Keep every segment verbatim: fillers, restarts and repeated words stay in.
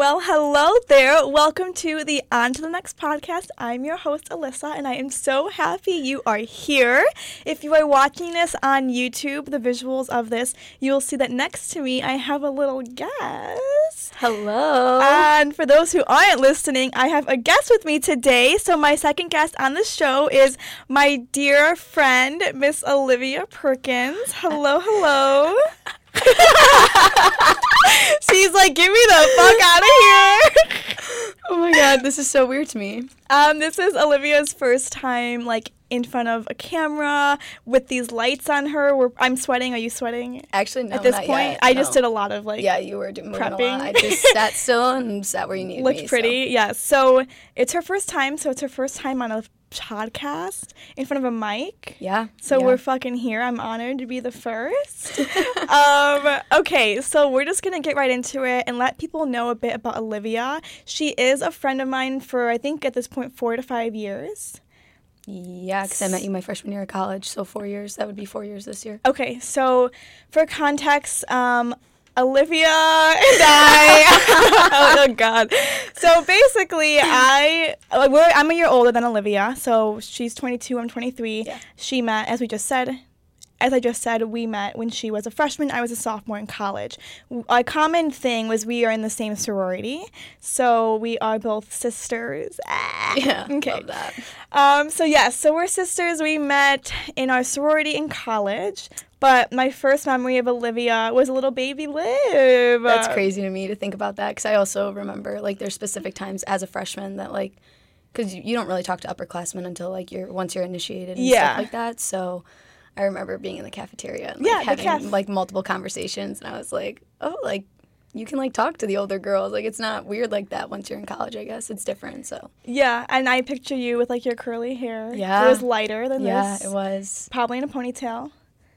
Well, hello there. Welcome to the On to the Next podcast. I'm your host, Alyssa, and I am so happy you are here. If you are watching this on YouTube, the visuals of this, you will see that next to me I have a little guest. Hello. And for those who aren't listening, I have a guest with me today. So my second guest on the show is my dear friend, Miss Olivia Perkins. Hello, hello. She's like, get me the fuck out of here. Oh my god, this is so weird to me. Um, this is Olivia's first time, like, in front of a camera with these lights on her. We're, I'm sweating. Are you sweating? Actually, no, At this not point, yet. I no. just did a lot of, like, yeah, you were doing moving prepping. a lot. I just sat still and sat where you needed Looked me. pretty, so. yeah. So it's her first time. So it's her first time on a podcast in front of a mic. Yeah. So yeah. we're fucking here. I'm honored to be the first. um, okay, so we're just going to get right into it and let people know a bit about Olivia. She is a friend of mine for, I think, at this point, four to five years. Yeah, because I met you my freshman year of college, so four years. That would be four years this year. Okay, so for context, um, Olivia and I, oh, oh God. So basically, I, like, we're, I'm a year older than Olivia, so she's twenty-two, I'm twenty-three. Yeah. She met, as we just said, as I just said, we met when she was a freshman. I was a sophomore in college. A common thing was we are in the same sorority, so we are both sisters. Ah. Yeah, okay. love that. Um, so yes, so we're sisters. We met in our sorority in college. But my first memory of Olivia was a little baby Liv. That's crazy to me to think about that, because I also remember, like, there's specific times as a freshman that, like, because you don't really talk to upperclassmen until, like, you're once you're initiated and Yeah. stuff like that. So I remember being in the cafeteria and, like, Yeah, the having, caf- like, multiple conversations, and I was like, oh, like, you can, like, talk to the older girls. Like, it's not weird like that once you're in college, I guess. It's different, so. Yeah, and I picture you with, like, your curly hair. Yeah. It was lighter than Yeah, this. it was. Probably in a ponytail.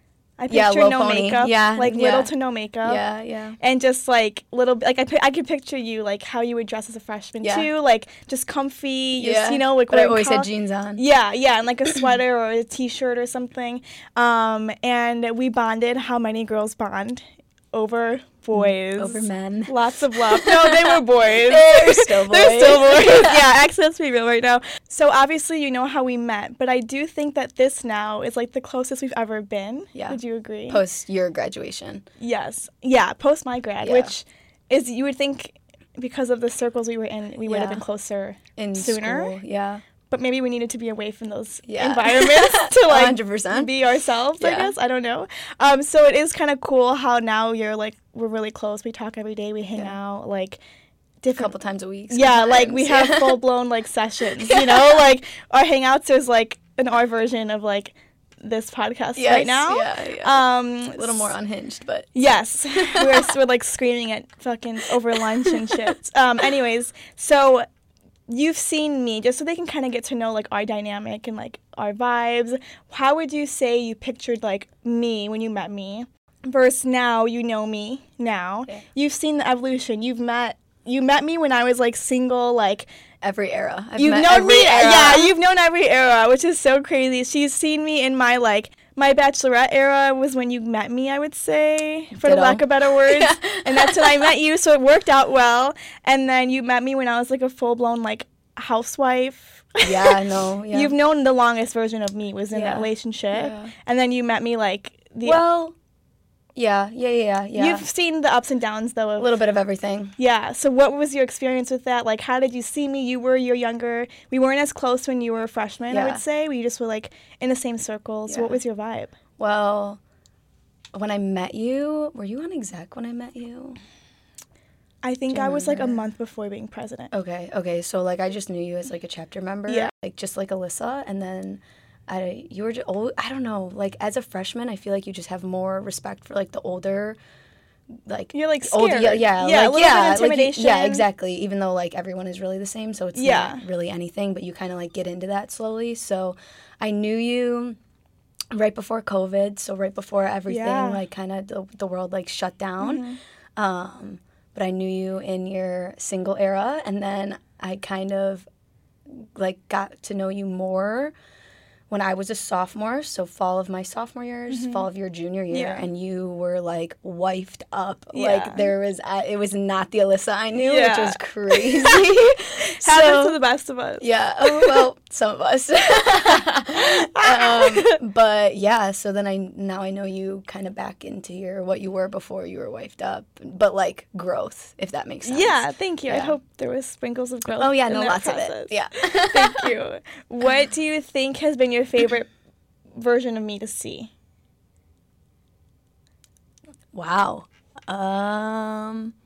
I picture Yeah, low no pony. makeup. Yeah, Like, yeah. little to no makeup. Yeah, yeah. And just, like, little, like, I, pi- I could picture you, like, how you would dress as a freshman, Yeah. too. Like, just comfy, just, Yeah. you know, like, But I wearing always col- had jeans on. Yeah, yeah, and, like, a sweater or a T-shirt or something. Um, and we bonded how many girls bond over boys. Over men. Lots of love. No, they were boys. They're still boys. They're still boys. Yeah, actually, let's be real right now. So obviously, you know how we met, but I do think that this now is like the closest we've ever been. Yeah. Would you agree? Post your graduation. Yes. Yeah, post my grad, Yeah. which is, you would think because of the circles we were in, we would have Yeah. been closer In sooner. school, yeah. But maybe we needed to be away from those Yeah. environments to like one hundred percent. be ourselves, I Yeah. guess. I don't know. Um, so it is kind of cool how now you're like, we're really close. We talk every day. We hang Yeah. out, like, A different. couple times a week. Yeah, like we have sometimes. full blown like sessions, you know, like our hangouts is like an our version of like this podcast Yes, right now. Yeah, yeah. Um, a little more unhinged, but. Yes, we're we're like screaming at fucking over lunch and shit. Um, anyways, so you've seen me, just so they can kind of get to know like our dynamic and like our vibes. How would you say you pictured like me when you met me, versus now you know me now? Yeah. You've seen the evolution. You've met you met me when I was like single, like. Every era. I've You've met known every me, era. yeah. You've known every era, which is so crazy. She's seen me in my like my bachelorette era was when you met me, I would say, for the Ditto. lack of better words, Yeah. and that's when I met you. So it worked out well. And then you met me when I was like a full blown like housewife. Yeah, I know. Yeah. You've known the longest version of me was in that Yeah. relationship, Yeah. and then you met me like the. Well, yeah, yeah, yeah, yeah. You've seen the ups and downs though. Of, a little bit of everything. Yeah. So what was your experience with that? Like, how did you see me? You were you're younger. We weren't as close when you were a freshman, I Yeah. would say. We just were like in the same circles. Yeah. What was your vibe? Well, when I met you, were you on exec when I met you? I think Do you I was like a remember? month before being president. Okay, okay. So, like, I just knew you as, like, a chapter member. Yeah. Like, just like Alyssa. And then I, you were just, old, I don't know. Like, as a freshman, I feel like you just have more respect for, like, the older, like. You're like older, scared. yeah, yeah, Yeah, a like, little yeah, bit of like, you- intimidation. yeah, exactly. Even though, like, everyone is really the same, so it's Yeah. not really anything, but you kind of, like, get into that slowly. So I knew you right before COVID, so right before everything, Yeah. like, kind of the, the world, like, shut down. Mhm. Um, but I knew you in your single era, and then I kind of, like, got to know you more when I was a sophomore, so fall of my sophomore years, Mm-hmm. fall of your junior year, Yeah. and you were like wifed up. Yeah. Like there was, uh, it was not the Alyssa I knew, Yeah. which was crazy. Happens to the best of us. Yeah. Oh, well, some of us. um, but yeah, so then I now I know you kind of back into your what you were before you were wifed up, but like growth, if that makes sense. Yeah, thank you. I Yeah. hope there was sprinkles of growth. Oh yeah, in no, that lots process. of it. Yeah. Thank you. What do you think has been your favorite version of me to see? Wow. Um.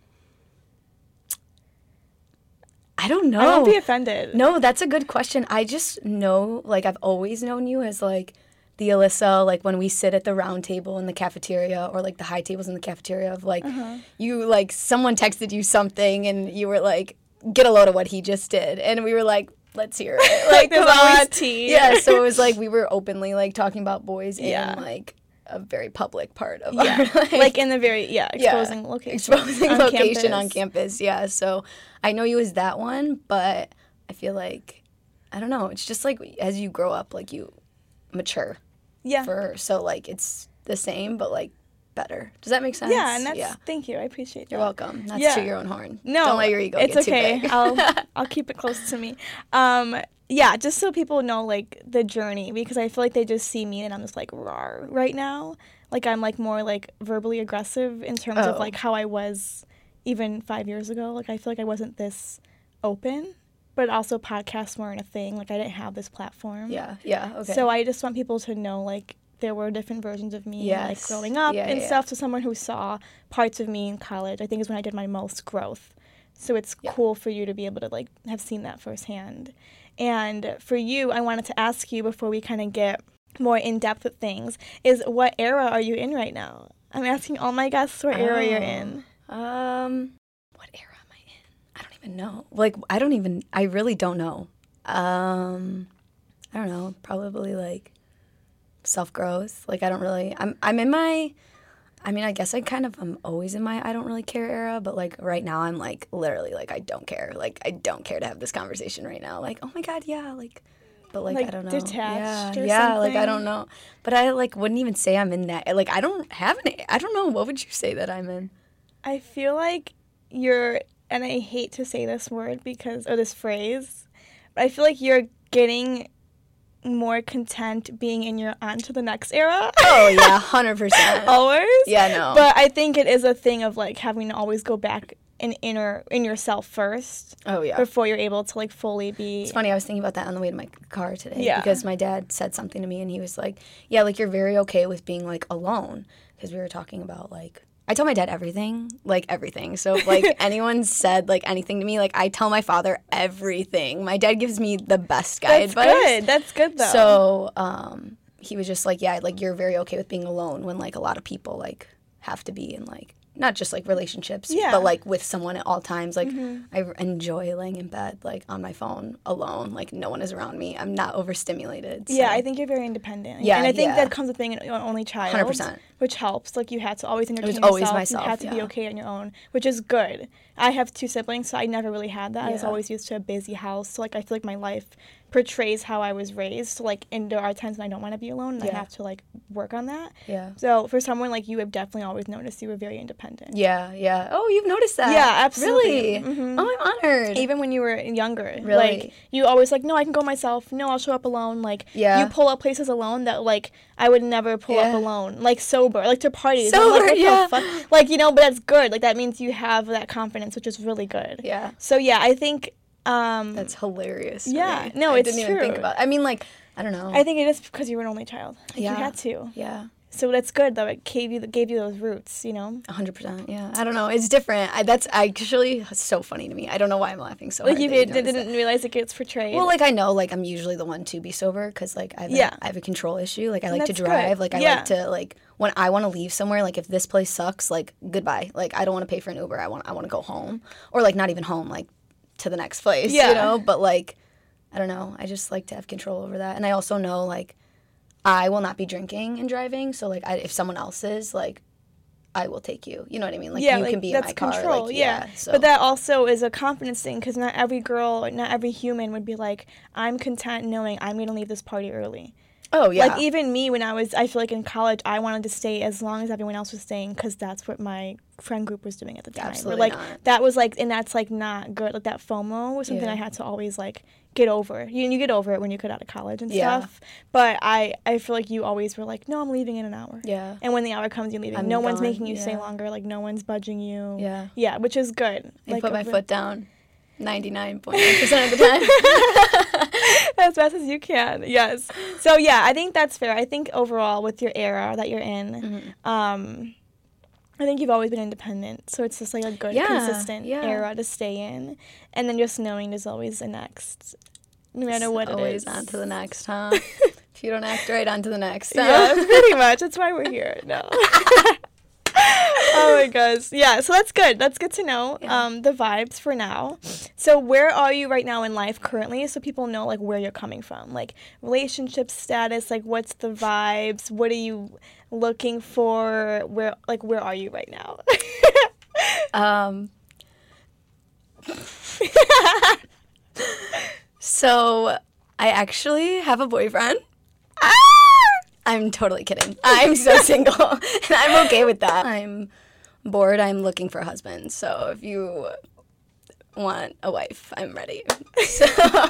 I don't know. I won't be offended. No, that's a good question. I just know, like, I've always known you as, like, the Alyssa, like, when we sit at the round table in the cafeteria or, like, the high tables in the cafeteria of, like, Uh-huh. you, like, someone texted you something and you were like, get a load of what he just did. And we were like, let's hear it. Like, There's come always on. tea. Yeah, so it was like we were openly, like, talking about boys Yeah. in, like, a very public part of Yeah. our life. Like in the very, yeah, Yeah. exposing location. Exposing on location campus. on campus, yeah. So I know you as that one, but I feel like, I don't know, it's just like as you grow up, like you mature. Yeah. For So like it's the same, but like better. Does that make sense? Yeah, and that's, yeah. thank you. I appreciate that. You're welcome. Not Yeah. to toot your own horn. No, Don't let your ego it's get okay. too big. I'll I'll keep it close to me. Um, yeah, just so people know like the journey, because I feel like they just see me and I'm just like rawr right now. Like I'm like more like verbally aggressive in terms of Oh. like how I was even five years ago. Like I feel like I wasn't this open, but also podcasts weren't a thing. Like I didn't have this platform. yeah, yeah, okay. So I just want people to know like there were different versions of me like Yes. growing up Yeah, and yeah, stuff. So someone who saw parts of me in college, I think is when I did my most growth. So it's Yeah. cool for you to be able to like have seen that firsthand. And for you, I wanted to ask you before we kind of get more in depth with things, is what era are you in right now? I'm asking all my guests what era you're in. Um, what era am I in? I don't even know. Like, I don't even, I really don't know. Um, I don't know, probably like self-growth. Like, I don't really, I'm, I'm in my, I mean, I guess I kind of, I'm always in my I don't really care era, but like right now I'm like literally like, I don't care. Like, I don't care to have this conversation right now. Like, oh my God, yeah, like, but like, Like, I don't know. detached yeah, or yeah, like I something? don't know. But I like wouldn't even say I'm in that. Like, I don't have any, I don't know. What would you say that I'm in? I feel like you're, and I hate to say this word because, or this phrase, but I feel like you're getting more content being in your on to the next era. Oh yeah, one hundred percent. Always. Yeah, no. But I think it is a thing of like having to always go back in inner in yourself first oh yeah. before you're able to like fully be. It's funny, I was thinking about that on the way to my car today. Yeah. Because my dad said something to me and he was like, yeah, like you're very okay with being like alone. Because we were talking about like, I tell my dad everything, like everything. So if like anyone said like anything to me, like I tell my father everything. My dad gives me the best guy That's advice. good. That's good though. So um, he was just like, yeah, like you're very okay with being alone when like a lot of people like have to be in like, not just like relationships, Yeah. but like with someone at all times. Like Mhm. I enjoy laying in bed like on my phone alone. Like no one is around me. I'm not overstimulated. So. Yeah, I think you're very independent. Yeah, and I think yeah. that comes with being an only child, one hundred percent. which helps. Like you had to always entertain was always yourself. myself, You had to be yeah. okay on your own, which is good. I have two siblings, so I never really had that. I was Yeah. always used to a busy house, so like I feel like my life portrays how I was raised. So like, and there are times when I don't want to be alone, and I Yeah. have to like work on that. Yeah. So for someone like you, I've definitely always noticed you were very independent. Yeah, yeah. Oh, you've noticed that? Yeah, absolutely. Really? Mhm. Oh, I'm honored. Even when you were younger, Really? like you always like, no, I can go myself. No, I'll show up alone. Like Yeah. you pull up places alone that like I would never pull up Yeah. alone. Like sober, like to parties. I'm like, Sober, what yeah. the fuck? Like you know, but that's good. Like that means you have that confidence, which is really good. Yeah. So yeah, I think. Um, That's hilarious. to Yeah, me. no, I it's didn't even think true. about. I mean, like, I don't know. I think it is because you were an only child. Like, Yeah. You had to. yeah. So that's good though. It gave you gave you those roots. You know. A hundred percent, yeah. I don't know. It's different. I, that's actually so funny to me. I don't know why I'm laughing so Like hard. you that you did, noticed didn't that. realize it gets portrayed. Well, like I know, like I'm usually the one to be sober because like I have, Yeah. a, I have a control issue. Like I And like to that's good. drive. Like I Yeah. like to like when I want to leave somewhere. Like if this place sucks, like goodbye. Like I don't want to pay for an Uber. I want I want to go home or like not even home. Like to the next place. Yeah. You know. But like I don't know. I just like to have control over that. And I also know like I will not be drinking and driving. So like I, if someone else is like. I will take you. You know what I mean? Like yeah, you like, can be in that's my car. control. Like, yeah. so. But that also is a confidence thing because not every girl, not every human would be like, I'm content knowing I'm going to leave this party early. Oh, yeah. Like, even me, when I was, I feel like in college, I wanted to stay as long as everyone else was staying because that's what my friend group was doing at the time. Absolutely like, not. That was, like, and that's, like, not good. Like, that FOMO was something Yeah. I had to always, like, get over. You, you get over it when you get out of college and Yeah. stuff. But I, I feel like you always were like, no, I'm leaving in an hour. Yeah. And when the hour comes, you're leaving. I'm no one's gone, making you stay yeah. longer. Like, no one's budging you. Yeah. Yeah, which is good. I like, put my over- foot down ninety-nine point nine percent of the time. as best as you can. Yes. So yeah, I think that's fair. I think overall with your era that you're in, Mm-hmm. um, I think you've always been independent. So it's just like a good, Yeah, consistent yeah. era to stay in, and then just knowing there's always a next, no matter It's what it always is. on to the next, huh? If you don't act right, on to the next. Huh? Yeah, pretty much. That's why we're here. No. Oh my gosh. Yeah, so that's good. That's good to know. Yeah. Um, the vibes for now. So where are you right now in life currently so people know like where you're coming from? Like relationship status, like what's the vibes? What are you looking for? Where like where are you right now? Um. So I actually have a boyfriend. Ah! I'm totally kidding. I'm so single, and I'm okay with that. I'm bored. I'm looking for a husband. So if you want a wife, I'm ready. So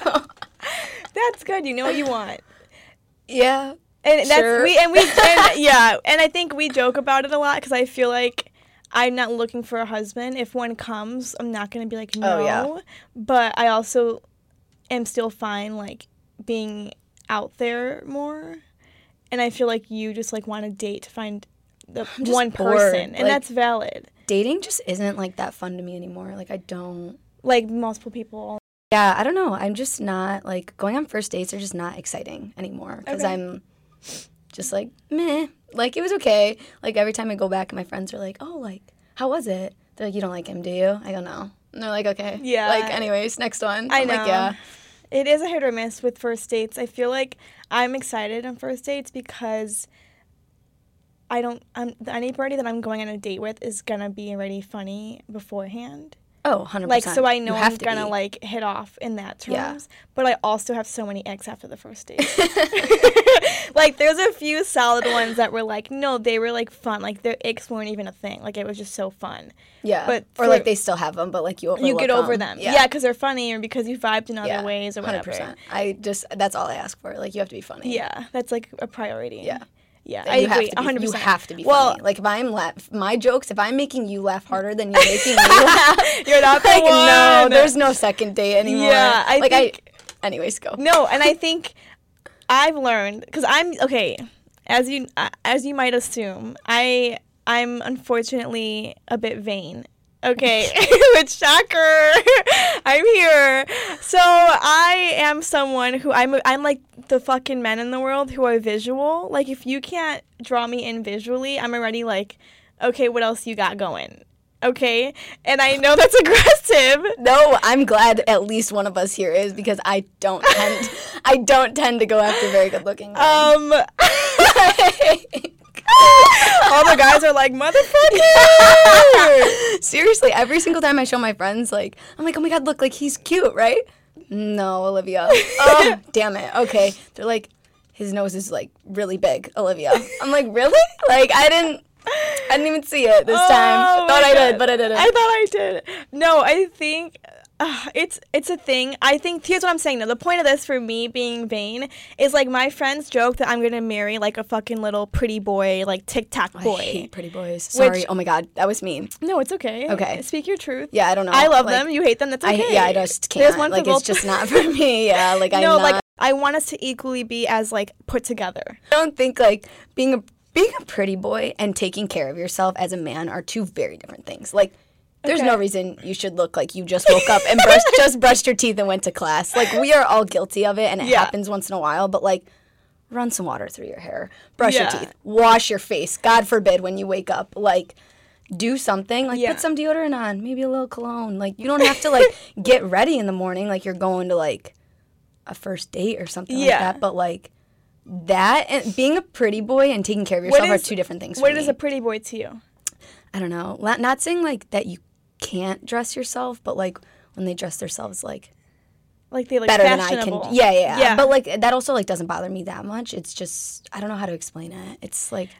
That's good. You know what you want. yeah, And that's Sure. we and we and, yeah, and I think we joke about it a lot because I feel like I'm not looking for a husband. If one comes, I'm not gonna be like no. Oh, yeah. But I also am still fine like being out there more, and I feel like you just like want to date to find the I'm just one bored. person, and Like- that's valid. dating just isn't like that fun to me anymore. Like I don't. Like multiple people. Yeah, I don't know. I'm just not, like, going on first dates are just not exciting anymore because Okay. I'm just like, meh. Like, it was okay. Like, every time I go back and my friends are like, oh, like, how was it? They're like, you don't like him, do you? I go, no. And they're like, okay. Yeah. Like, anyways, next one. I I'm know. like, yeah. It is a hit or miss with first dates. I feel like I'm excited on first dates because I don't. I'm anybody that I'm going on a date with is gonna be already funny beforehand. Oh, one hundred Like, percent. so I know You I'm have to gonna be. like hit off in that terms. Yeah. But I also have so many ex after the first date. Like, there's a few solid ones that were like, no, they were like fun. Like their icks weren't even a thing. Like it was just so fun. Yeah. but or, for- like, they still have them, but, like, you overlook You get over them, Yeah. yeah, because they're funny or because you vibed in other Yeah. ways or one hundred whatever. percent. I just, that's all I ask for. Like, you have to be funny. Yeah, that's like a priority. Yeah. Yeah, And I you agree. have to be, one hundred percent. You have to be Well, funny. Like, if I'm laugh, my jokes, if I'm making you laugh harder than you're making me laugh, you're not the like, no, one. there's no second date anymore. Yeah, I like, think- I, anyways, go. No, and I think I've learned because I'm okay. As you uh, as you might assume, I I'm unfortunately a bit vain. Okay, which shocker, I'm here. So I am someone who I'm I'm like the fucking men in the world who are visual. Like if you can't draw me in visually, I'm already like, okay, what else you got going? Okay, and I know that's aggressive. No, I'm glad at least one of us here is because I don't tend, I don't tend to go after very good looking men. Um, all the guys are like, motherfucker. Seriously, every single time I show my friends, like, I'm like, oh my god, look, like he's cute, right? No, Olivia. Oh, damn it. Okay, they're like, his nose is like really big, Olivia. I'm like, really? Like, I didn't. I didn't even see it this time. Oh Thought my I did, God. but I didn't. I thought I did. No, I think uh, it's it's a thing. I think here's what I'm saying. Though the point of this for me being vain is like my friends joke that I'm gonna marry like a fucking little pretty boy, like TikTok boy. I hate pretty boys. Sorry. Which- oh my god, that was mean. No, it's okay. Okay. Speak your truth. Yeah, I don't know. I love like, them. You hate them. That's I okay. yeah, I just can't. There's one for like both. it's just not for me. Yeah, like I'm no, not. like I want us to equally be as like put together. I don't think like being a being a pretty boy and taking care of yourself as a man are two very different things. Like there's no Okay. reason you should look like you just woke up and brushed just brushed your teeth and went to class. Like we are all guilty of it and it Yeah. happens once in a while, but like run some water through your hair, brush Yeah. your teeth, wash your face. God forbid when you wake up, like do something, like Yeah. put some deodorant on, maybe a little cologne. Like you don't have to like get ready in the morning like you're going to like a first date or something like Yeah. that, but like that and being a pretty boy and taking care of yourself is- are two different things. What for is me. a pretty boy to you? I don't know. Not, not saying like that you can't dress yourself, but like when they dress themselves like Like they look better than I fashionable. can. Yeah, yeah, Yeah. But like that also like doesn't bother me that much. It's just I don't know how to explain it. It's like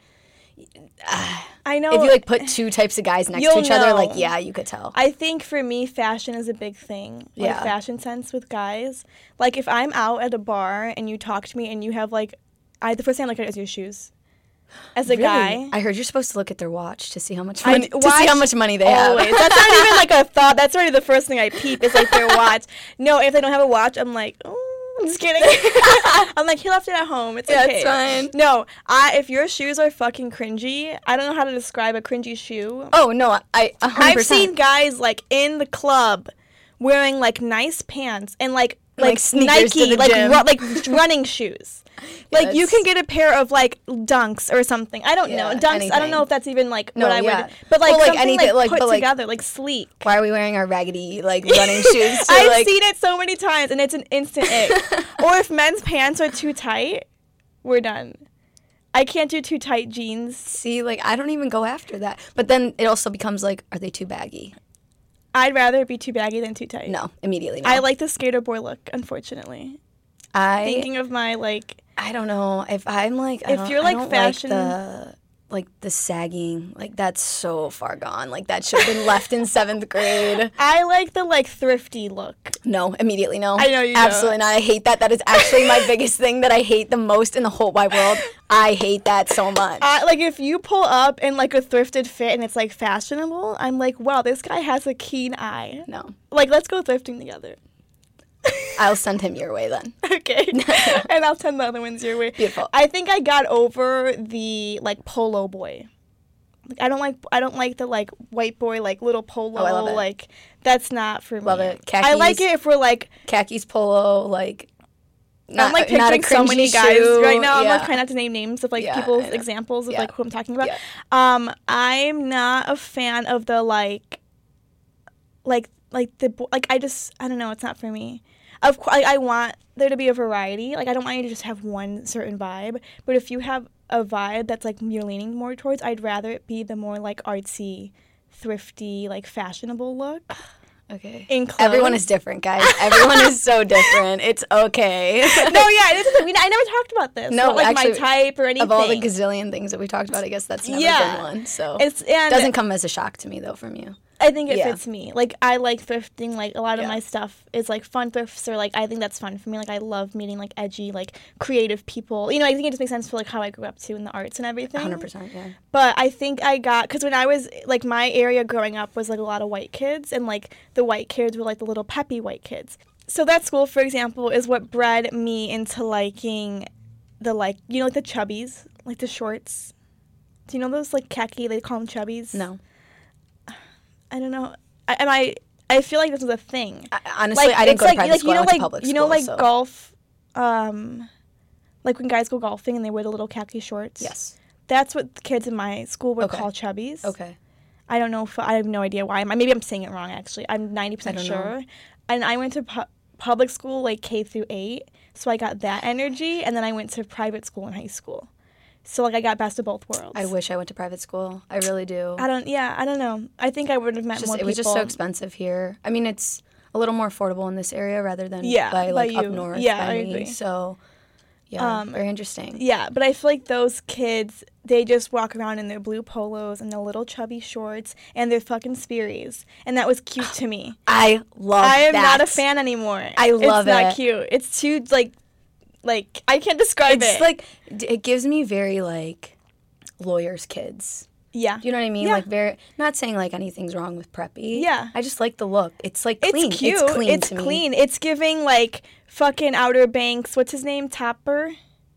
uh, I know. if you like put two types of guys next to You'll each other, like know. yeah, you could tell. I think for me, fashion is a big thing. Like Yeah. fashion sense with guys. Like if I'm out at a bar and you talk to me and you have like, I the first thing I look at is your shoes. As a Really? guy. I heard you're supposed to look at their watch to see how much I money, d- to see how watch much money they Always. have. That's not even like a thought. That's already the first thing I peep is like their watch. No, if they don't have a watch, I'm like, oh, I'm just kidding. I'm like, he left it at home. It's Yeah, okay. it's fine. No, I if your shoes are fucking cringy, I don't know how to describe a cringy shoe. Oh no, I a hundred I've percent. seen guys like in the club wearing like nice pants and like Like, like, sneakers to Nike the like gym. ru- like running shoes. Like you Yes. can get a pair of like Dunks or something. I don't know Yeah, Dunks. I anything. don't know if that's even like No, what I yeah. would. But like Well, like, something anything, like, like, put but, like- together, like sleek. Why are we wearing our raggedy like running shoes? To, I've like, seen it so many times, and it's an instant ick. Or if men's pants are too tight, we're done. I can't do too tight jeans. See, like I don't even go after that. But then it also becomes like, are they too baggy? I'd rather it be too baggy than too tight. No, immediately. No. I like the skater boy look, unfortunately. I Thinking of my like. I don't know if I'm like I If don't- you're, I like, don't fashion- like the like the sagging, like that's so far gone. Like that should have been left in seventh grade. I like the like thrifty look. No, immediately no. I know you Absolutely don't. not. I hate that. That is actually my biggest thing that I hate the most in the whole wide world. I hate that so much. I, like if you pull up in like a thrifted fit and it's like fashionable, I'm like, wow, this guy has a keen eye. No. Like, let's go thrifting together. I'll send him your way then. Okay. And I'll send the other ones your way. Beautiful. I think I got over the like polo boy. Like I don't like I don't like the like white boy like little polo Oh, I love it. like that's not for Love me. it. I like Khakis. it if we're like Khakis polo, like not, I'm like not a picturing so many cringy guys shoe. right now. I'm Yeah. like trying not to name names of like Yeah, people's I know. examples of Yeah. like who I'm talking about. Yeah. Um, I'm not a fan of the like, like like the bo- like I just I don't know. It's not for me. Of course, I, I want there to be a variety. Like I don't want you to just have one certain vibe. But if you have a vibe that's like you're leaning more towards, I'd rather it be the more like artsy, thrifty, like fashionable look. Okay. In clothes. Everyone is different, guys. Everyone is so different. It's okay. No, yeah, this is. We, I never talked about this. No, Not, like actually, my type or anything. Of all the gazillion things that we talked about, I guess that's never Yeah. been one. So It's and doesn't come as a shock to me though from you. I think it Yeah. fits me. Like I like thrifting. Like a lot of Yeah. my stuff is like fun thrifts or like I think that's fun for me. Like I love meeting like edgy, like creative people. You know, I think it just makes sense for like how I grew up too in the arts and everything. one hundred percent, yeah. But I think I got because when I was like my area growing up was like a lot of white kids and like the white kids were like the little peppy white kids. So that school, for example, is what bred me into liking the like you know like the chubbies, like the shorts. Do you know those like khaki? They call them chubbies. No. I don't know. I, and I I feel like this was a thing. I, honestly, I didn't it's go like, to private like, school. You know, I went like to public you know, school, like so. golf, um, like when guys go golfing and they wear the little khaki shorts. Yes. That's what the kids in my school would Okay. call chubbies. Okay. I don't know if I have no idea why. Maybe I'm saying it wrong. Actually, I'm ninety I percent don't sure. know. And I went to pu- public school like K through eight, so I got that energy, and then I went to private school in high school. So like I got best of both worlds. I wish I went to private school. I really do. I don't. Yeah, I don't know. I think I would have met It's just, more it people. was just so expensive here. I mean, it's a little more affordable in this area rather than Yeah, by by like up you. north Yeah, by I me. agree. So yeah, Um, very interesting. Yeah, but I feel like those kids, they just walk around in their blue polos and their little chubby shorts and their fucking Sperry's. And that was cute to me. I love I am that. not a fan anymore. I love It's not it. cute. It's too, like, like, I can't describe It's it. like d- it gives me very like lawyers' kids. yeah. Do you know what I mean? Yeah. Like very not saying like anything's wrong with preppy. Yeah. I just like the look. It's like It's clean. cute. It's clean It's to me. clean. It's giving, like, fucking Outer Banks. What's his name? Topper?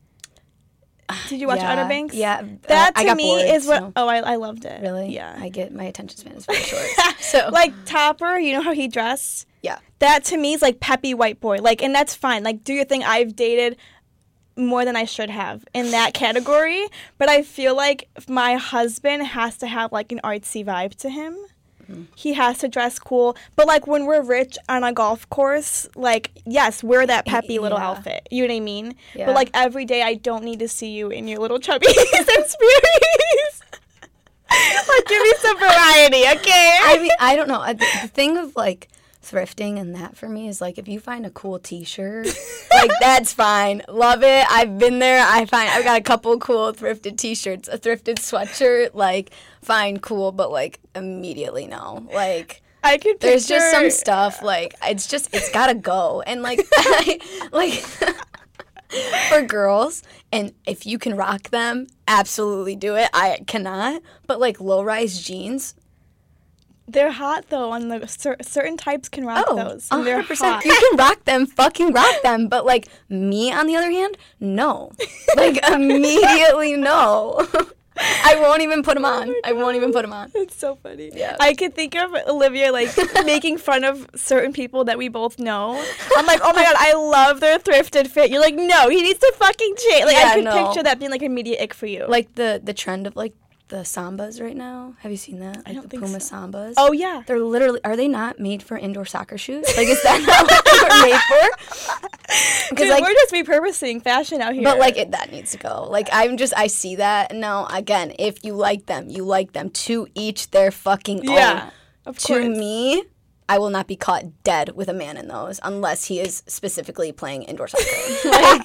Did you watch Yeah, Outer Banks? yeah, uh, That I to got me bored, is what. so- Oh, I, I loved it. Really? Yeah. I get my attention span is very short. So Like Topper, you know how he dressed? yeah. That to me is like peppy white boy. Like, and that's fine. Like, do your thing. I've dated more than I should have in that category, but I feel like my husband has to have like an artsy vibe to him. Mm-hmm. He has to dress cool, but like when we're rich on a golf course, like yes, wear that peppy little Yeah. outfit. You know what I mean? Yeah. But like every day, I don't need to see you in your little chubbies and Sperry's. Like, give me some variety, okay? I mean, I don't know. Uh, The, the thing of like thrifting and that for me is like if you find a cool t-shirt, like that's fine. Love it. I've been there. I find I've got a couple cool thrifted t-shirts, a thrifted sweatshirt, like fine, cool, but like immediately no. Like I could picture... There's just some stuff like it's just it's gotta go. And like I, like for girls, and if you can rock them, absolutely do it. I cannot. But like low-rise jeans, they're hot though. On the cer- certain types can rock oh, those. And they're one hundred percent. hot. You can rock them, fucking rock them. But like me, on the other hand, no. Like immediately no. I won't even put them on. Oh I won't even put them on. It's so funny. Yeah. I could think of Olivia like making fun of certain people that we both know. I'm like, oh my god, I love their thrifted fit. You're like, no, he needs to fucking change. Like, Yeah, I could no. picture that being like immediate ick for you. Like the the trend of like the sambas right now. Have you seen that? Like I don't the think Puma so. sambas. Oh yeah. They're literally, are they not made for indoor soccer shoes? Like, is that not what they were made for? Dude, like, we're just repurposing fashion out here. but like, it, that needs to go. Like, I'm just, I see that. No, again, if you like them, you like them. To each their fucking yeah, own. of To course. me, I will not be caught dead with a man in those unless he is specifically playing indoor soccer. Like,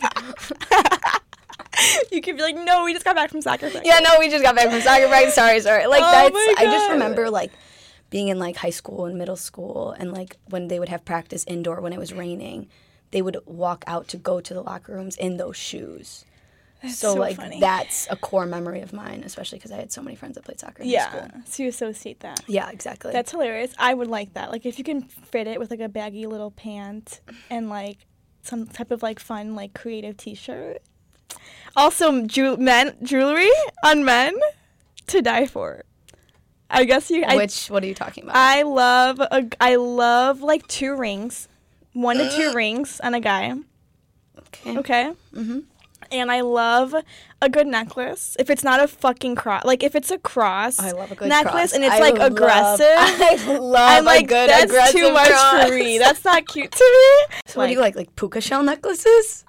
You could be like, no, we just got back from soccer practice. yeah, no, we just got back from soccer practice. Sorry, sorry. Like, Oh that's, my I just God. remember, like, being in, like, high school and middle school, and, like, when they would have practice indoor when it was raining, they would walk out to go to the locker rooms in those shoes. That's So, so like, funny. that's a core memory of mine, especially because I had so many friends that played soccer in high Yeah, school. so you associate that. Yeah, exactly. That's hilarious. I would like that. Like, if you can fit it with, like, a baggy little pant and, like, some type of, like, fun, like, creative T-shirt. Also, ju- men jewelry on men to die for. I guess you. I, Which, what are you talking about? I love. A, I love like two rings, one to two rings on a guy. okay. Okay. Mm-hmm. And I love a good necklace. If it's not a fucking cross, like if it's a cross I love a good necklace cross. and it's I like love- aggressive. I love I'm like, a good that's aggressive too much cross. for me. That's not cute to me. So what do you like, like puka shell necklaces?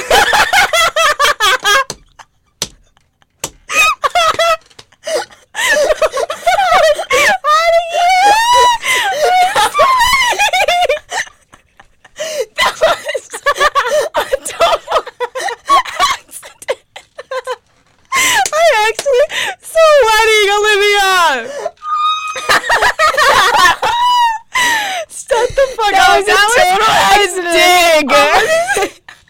That was a total accident. I'm actually sweating, Olivia. Shut the fuck That up. was a total accident. Dig.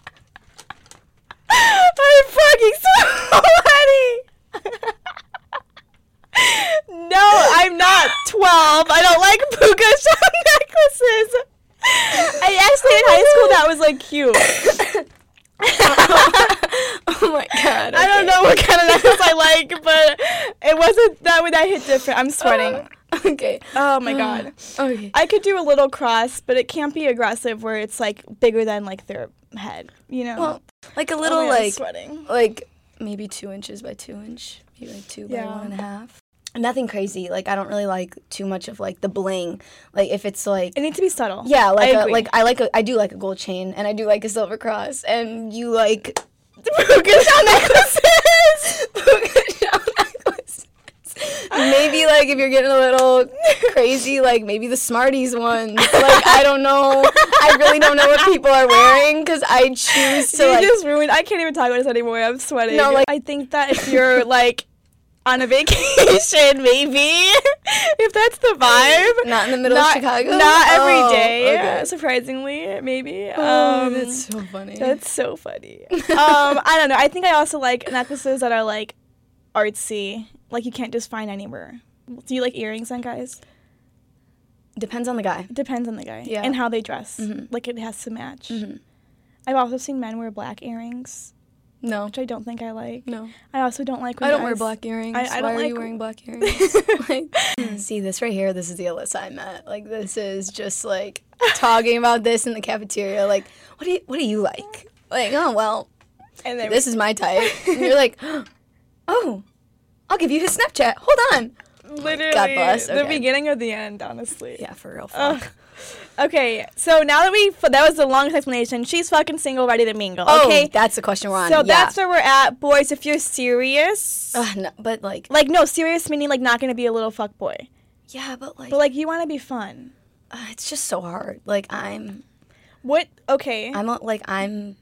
I'm fucking sweaty. No, I'm not twelve. I don't like puka shell necklaces. I actually in high school that was like cute. Oh my god. I don't know what kind of necklace I like, but it wasn't that way. That hit different. I'm sweating. Okay. Oh my god. Okay. I could do a little cross, but it can't be aggressive where it's like bigger than like their head. You know. Well, like a Oh little my God, I'm like sweating. like maybe two inches by two inch, maybe like two Yeah. by one and a half. Nothing crazy. Like I don't really like too much of like the bling. Like if it's like It needs to be subtle. yeah, like I a, agree. like I like a I do like a gold chain and I do like a silver cross and you like puka shell necklaces. Puka shell necklaces. Maybe like if you're getting a little crazy, like maybe the Smarties ones. Like I don't know. I really don't know what people are wearing because I choose to you like. just ruined. I can't even talk about this anymore. I'm sweating. No, like- I think that if you're like on a vacation, maybe if that's the vibe. Not in the middle not, of Chicago. Not every Oh, day. okay. Surprisingly, maybe. Oh, um, that's so funny. That's so funny. um, I don't know. I think I also like necklaces that are like artsy. Like you can't just find anywhere. Do you like earrings on guys? Depends on the guy. It depends on the guy Yeah. and how they dress. Mhm. Like it has to match. Mhm. I've also seen men wear black earrings, No. which I don't think I like. No. I also don't like when I don't wear guys- black earrings. I- I don't Why are like- you wearing black earrings? Like, see this right here. This is the Alyssa I met. Like this is just like talking about this in the cafeteria. Like what do you what do you like? Like oh well, And then this is my type. And you're like oh, I'll give you his Snapchat. Hold on. literally God bless, the okay. beginning of the end, honestly. Yeah, for real. Ugh. Fuck. Okay, so now that we that was the longest explanation. She's fucking single, ready to mingle. Oh, Okay, that's the question we're on. so yeah. that's where we're at, boys. If you're serious, Ugh, no, but like like no serious meaning like not gonna be a little fuck boy, yeah, but like but like you want to be fun. uh, it's just so hard. Like, I'm, What? Okay. I'm, a- like, I'm,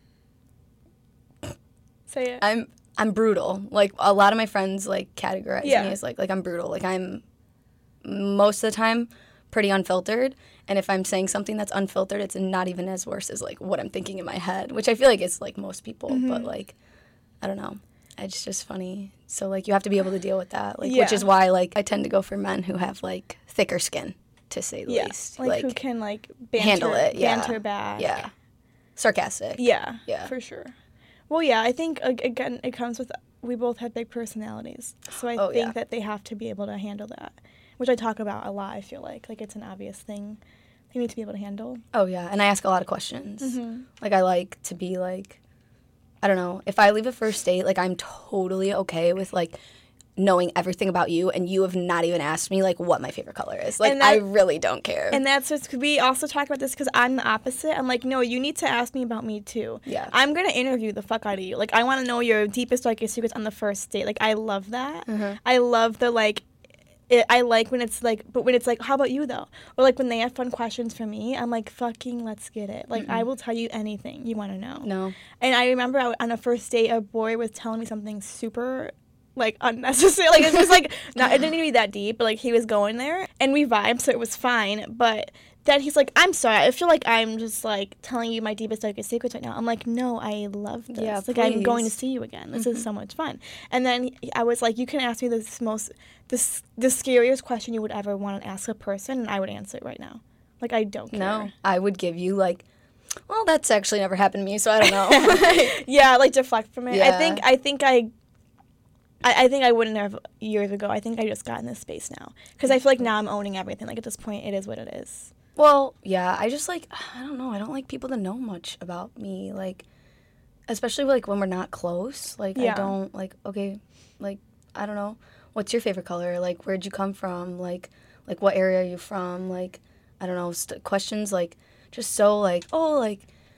Say it. I'm, I'm brutal. Like, a lot of my friends, like, categorize Yeah. me as, like, like, I'm brutal. Like, I'm, most of the time, pretty unfiltered. And if I'm saying something that's unfiltered, it's not even as worse as, like, what I'm thinking in my head, which I feel like is, like, most people. Mm-hmm. But, like, I don't know. It's just funny. So, like, you have to be able to deal with that. Like, Yeah. which is why, like, I tend to go for men who have, like, thicker skin, to say the Yeah. least. Like, who can, like, banter, handle it, yeah. banter back. Yeah. Sarcastic. Yeah. Yeah. For sure. Well, yeah, I think, ag- again, it comes with, we both have big personalities. So I Oh, think yeah. that they have to be able to handle that, which I talk about a lot, I feel like. Like, it's an obvious thing they need to be able to handle. Oh, yeah. And I ask a lot of questions. Mm-hmm. Like, I like to be, like, I don't know. If I leave a first date, like, I'm totally okay with, like, knowing everything about you, and you have not even asked me, like, what my favorite color is. Like, And that- I really don't care. And that's what's, we also talk about this because I'm the opposite. I'm like, no, you need to ask me about me too. Yeah. I'm going to interview the fuck out of you. Like, I want to know your deepest, darkest secrets on the first date. Like, I love that. Mhm. I love the, like, it, I like when it's like, but when it's like, how about you though? Or like when they have fun questions for me, I'm like, fucking let's get it. Like, I will tell you anything you want to know. No. And I remember I, on a first date, a boy was telling me something super, like, unnecessary. Like, it was like, not, it didn't need to be that deep, but, like, he was going there. And we vibed, so it was fine. But then he's like, I'm sorry. I feel like I'm just, like, telling you my deepest, darkest secrets right now. I'm like, no, I love this. Yeah, like, I'm going to please. see you again. This is so much fun. And then he, I was like, you can ask me this most, this, the scariest question you would ever want to ask a person, and I would answer it right now. Like, I don't care. No. I would give you, like, well, that's actually never happened to me, so I don't know. Yeah, like, deflect from it. I Yeah. think, I think I... I, I think I wouldn't have years ago. I think I just got in this space now. Because I feel like now I'm owning everything. Like, at this point, it is what it is. Well, yeah, I just, like, I don't know. I don't like people to know much about me. Like, especially, like, when we're not close. Like, Yeah. I don't, like, okay, like, I don't know. What's your favorite color? Like, where'd you come from? Like, like what area are you from? Like, I don't know, st- questions, like, just so, like, oh, like,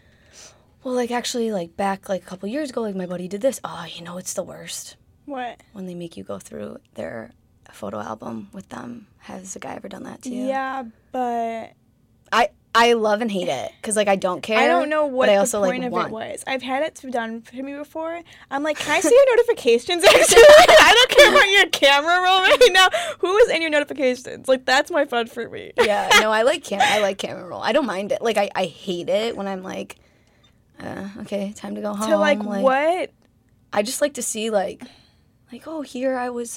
well, like, actually, like, back, like, a couple years ago, like, my buddy did this. Oh, you know, it's the worst. What? When they make you go through their photo album with them. Has a guy ever done that to you? Yeah, but I, I love and hate it because, like, I don't care. I don't know what but I the also, point like, of want. it was. I've had it done to me before. I'm like, can I see your notifications, actually? I don't care about your camera roll right now. Who is in your notifications? Like, that's my fun for me. Yeah, no, I like cam- I like camera roll. I don't mind it. Like, I, I hate it when I'm like, uh, okay, time to go home. To, like, what? I just like to see, like, like, oh, here I was,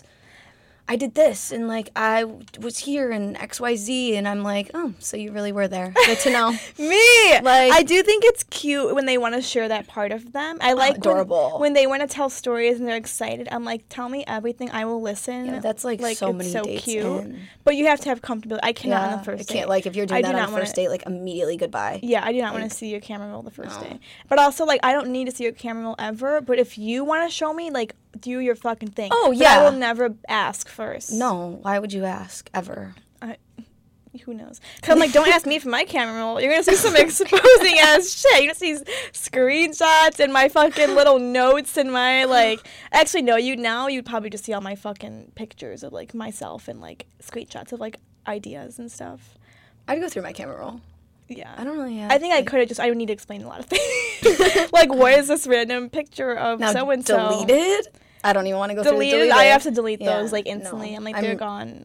I did this, and, like, I w- was here in X Y Z, and I'm like, oh, so you really were there. Good to know. Me! Like- I do think it's cute when they want to share that part of them. I like when- adorable. When, they want to tell stories and they're excited. I'm like, tell me everything. I will listen. Yeah, that's, like, so many dates in. But you have to have comfortability. I cannot on Yeah, the first I date. can't, like, if you're I doing do that on not a wanna- first date, like, immediately goodbye. Yeah, I do not want Like, to see your camera roll the first no. day. But also, like, I don't need to see your camera roll ever. But if you want to show me, like, do your fucking thing. Oh, But yeah. I will never ask first. No, why would you ask, ever? I, who knows? Because I'm like, don't ask me for my camera roll. You're going to see some exposing ass shit. You're going to see screenshots and my fucking little notes and my, like, actually, no, you now you'd probably just see all my fucking pictures of, like, myself and, like, screenshots of, like, ideas and stuff. I'd go through my camera roll. Yeah. I don't really have, I think I like- could have just, I would need to explain a lot of things. Like, what is this random picture of Now, so-and-so? deleted? I don't even want to go through Deleted? delete I it. have to delete Yeah, those, like, no. instantly. I'm like, I'm- they're gone.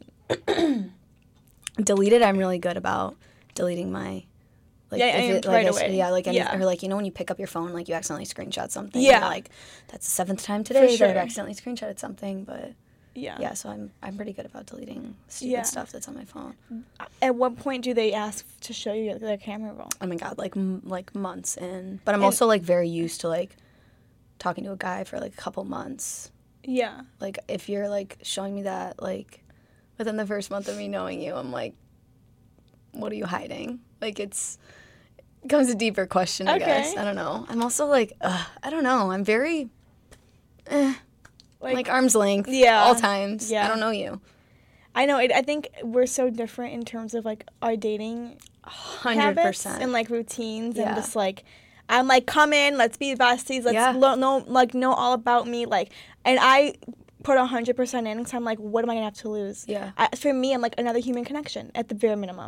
Deleted, I'm really good about deleting my, like, Yeah, if and it, like, right I s- away. yeah, like, any, Yeah. or like, you know, when you pick up your phone, like, you accidentally screenshot something. Yeah. you're like, that's the seventh time today sure. that I've accidentally screenshotted something, but Yeah. yeah, so I'm I'm pretty good about deleting stupid Yeah. stuff that's on my phone. At what point do they ask to show you their camera roll? Oh my god, like m- like months in, but I'm And- also, like, very used to, like, talking to a guy for, like, a couple months. Yeah. Like, if you're, like, showing me that, like, within the first month of me knowing you, I'm like, what are you hiding? Like, it's, it becomes a deeper question, I Okay. guess. I don't know. I'm also, like, ugh, I don't know. I'm very, eh, like, Like, arm's length Yeah. all times. Yeah. I don't know you. I know. It, I think we're so different in terms of, like, our dating one hundred habits percent. and, like, routines Yeah. and just, like, I'm like, come in, let's be besties, let's Yeah. lo- know, like, know all about me, like, and I put one hundred percent in because I'm like, what am I going to have to lose? Yeah. I, for me, I'm like, another human connection at the bare minimum.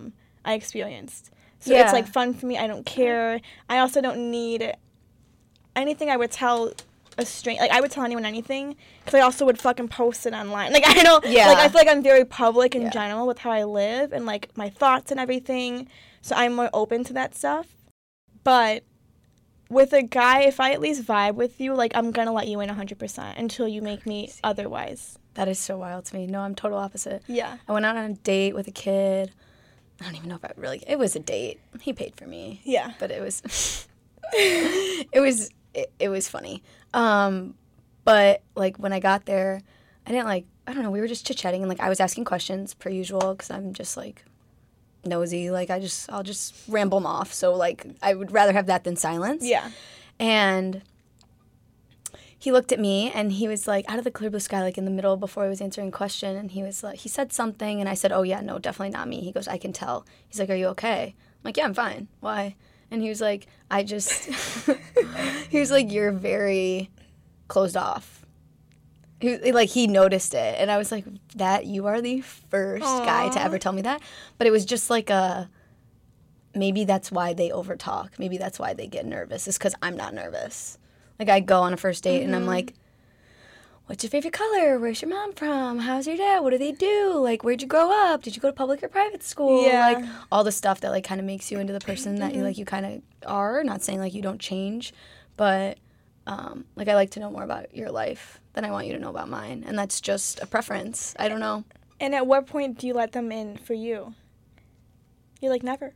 I experienced. So Yeah. it's like fun for me. I don't care. I also don't need anything I would tell a stranger. Like I would tell anyone anything because I also would fucking post it online. Like I don't. Yeah. Like I feel like I'm very public in Yeah. general with how I live and like my thoughts and everything. So I'm more open to that stuff. But with a guy, if I at least vibe with you, like I'm gonna let you in one hundred percent until you make me otherwise. That is so wild to me. No, I'm total opposite. Yeah. I went out on a date with a kid. I don't even know if I really. It was a date. He paid for me. Yeah. But it was. it was. It, it was funny. Um, but like when I got there, I didn't like. I don't know. We were just chit chatting and like I was asking questions per usual because I'm just like nosy. Like I just I'll just ramble them off. So like I would rather have that than silence. Yeah. And he looked at me and he was like out of the clear blue sky, like in the middle before I was answering a question. And he was like, he said something and I said, oh yeah, no, definitely not me. He goes, I can tell. He's like, are you okay? I'm like, yeah, I'm fine. Why? And he was like, I just, he was like, you're very closed off. He, like he noticed it. And I was like, that, you are the first Aww. guy to ever tell me that. But it was just like a, maybe that's why they overtalk. Maybe that's why they get nervous. It's because I'm not nervous. Like, I go on a first date, mm-hmm. and I'm like, what's your favorite color? Where's your mom from? How's your dad? What do they do? Like, where'd you grow up? Did you go to public or private school? Yeah. Like, all the stuff that, like, kind of makes you into the person that, you like, you kind of are. Not saying, like, you don't change, but, um, like, I like to know more about your life than I want you to know about mine. And that's just a preference. I don't know. And at what point do you let them in for you? You're like, never.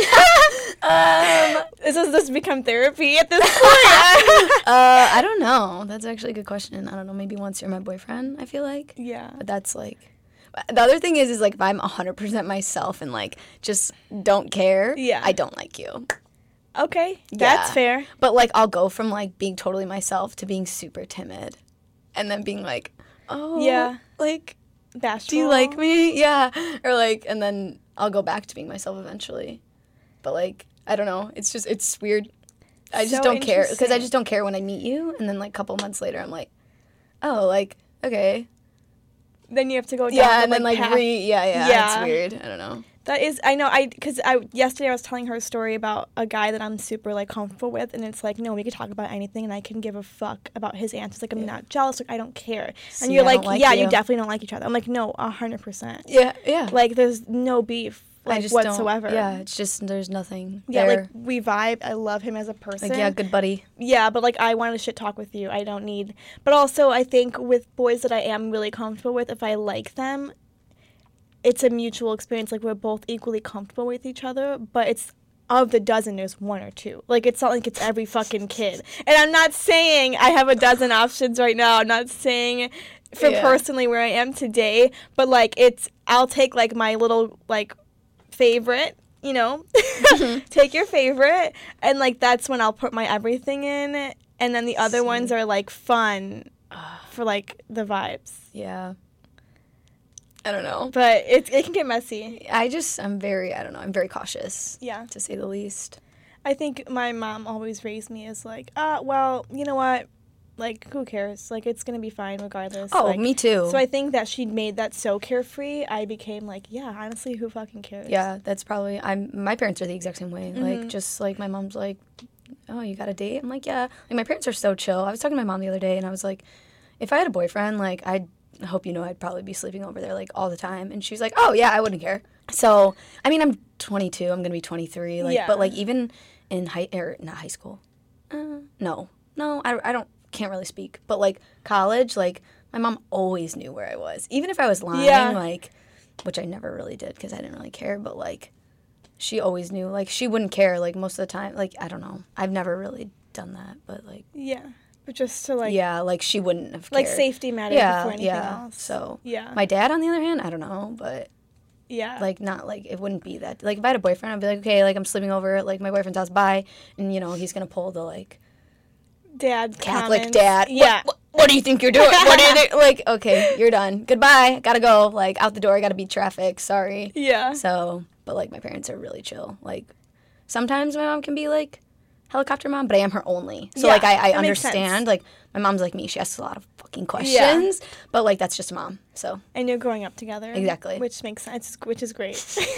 um, this has this become therapy at this point? uh, I don't know. That's actually a good question. I don't know. Maybe once you're my boyfriend, I feel like. Yeah. But that's like... The other thing is, is like, if I'm one hundred percent myself and, like, just don't care, yeah. I don't like you. Okay. That's yeah. fair. But, like, I'll go from, like, being totally myself to being super timid. And then being like, oh, yeah. like, bashful. Do you like me? Yeah. Or, like, and then... I'll go back to being myself eventually. But, like, I don't know. It's just, it's weird. I just so don't care. Because I just don't care when I meet you. And then, like, a couple months later, I'm like, oh, like, okay. Then you have to go down Yeah, the, and then, like, path. re, yeah, yeah, yeah. It's weird. I don't know. That is, I know, I, because I, yesterday I was telling her a story about a guy that I'm super, like, comfortable with. And it's like, no, we could talk about anything. And I can give a fuck about his answers. Like, I'm yeah. not jealous. Like, I don't care. See, and you're I like, like yeah, you. you definitely don't like each other. I'm like, no, one hundred percent. Yeah, yeah. Like, there's no beef. Like, I just whatsoever. Don't, yeah, it's just, there's nothing Yeah, there. like, we vibe. I love him as a person. Like, yeah, good buddy. Yeah, but, like, I want to shit talk with you. I don't need... But also, I think with boys that I am really comfortable with, if I like them, it's a mutual experience. Like, we're both equally comfortable with each other, but it's... Of the dozen, there's one or two. Like, it's not like it's every fucking kid. And I'm not saying I have a dozen options right now. I'm not saying for yeah. personally where I am today, but, like, it's... I'll take, like, my little, like... favorite, you know, mm-hmm. take your favorite, and like that's when I'll put my everything in, and then the other See. ones are like fun for like the vibes. Yeah. I don't know. But it it can get messy. I just I'm very I don't know, I'm very cautious. Yeah. To say the least. I think my mom always raised me as like, ah, well, you know what? Like, who cares? Like, it's going to be fine regardless. Oh, like, me too. So I think that she made that so carefree, I became like, yeah, honestly, who fucking cares? Yeah, that's probably, I'm. my parents are the exact same way. Mm-hmm. Like, just like my mom's like, oh, you got a date? I'm like, yeah. Like, my parents are so chill. I was talking to my mom the other day, and I was like, if I had a boyfriend, like, I hope you know I'd probably be sleeping over there, like, all the time. And she's like, oh, yeah, I wouldn't care. So, I mean, I'm twenty-two. I'm going to be twenty-three. Like, yeah. But, like, even in high, or not high school. Uh, no. No, I, I don't. Can't really speak, but like college, like my mom always knew where I was, even if I was lying, yeah. like, which I never really did because I didn't really care, but like she always knew, like she wouldn't care, like most of the time, like I don't know, I've never really done that, but like yeah, but just to like yeah, like she wouldn't have cared. Like safety matters yeah, before anything yeah. else. So yeah, my dad on the other hand, I don't know, but yeah, like not like it wouldn't be that like if I had a boyfriend, I'd be like okay, like I'm sleeping over at like my boyfriend's house, bye, and you know he's gonna pull the like. Dad Catholic comments. dad. Yeah. What, what, what do you think you're doing? What do you think? Like, okay, you're done. Goodbye. Gotta go. Like, out the door. Gotta beat traffic. Sorry. Yeah. So, but, like, my parents are really chill. Like, sometimes my mom can be, like, helicopter mom, but I am her only. So, yeah, like, I, I that makes understand. sense. Like, my mom's like me. She asks a lot of fucking questions. Yeah. But, like, that's just a mom. So. And you're growing up together. Exactly. Which makes sense. Which is great.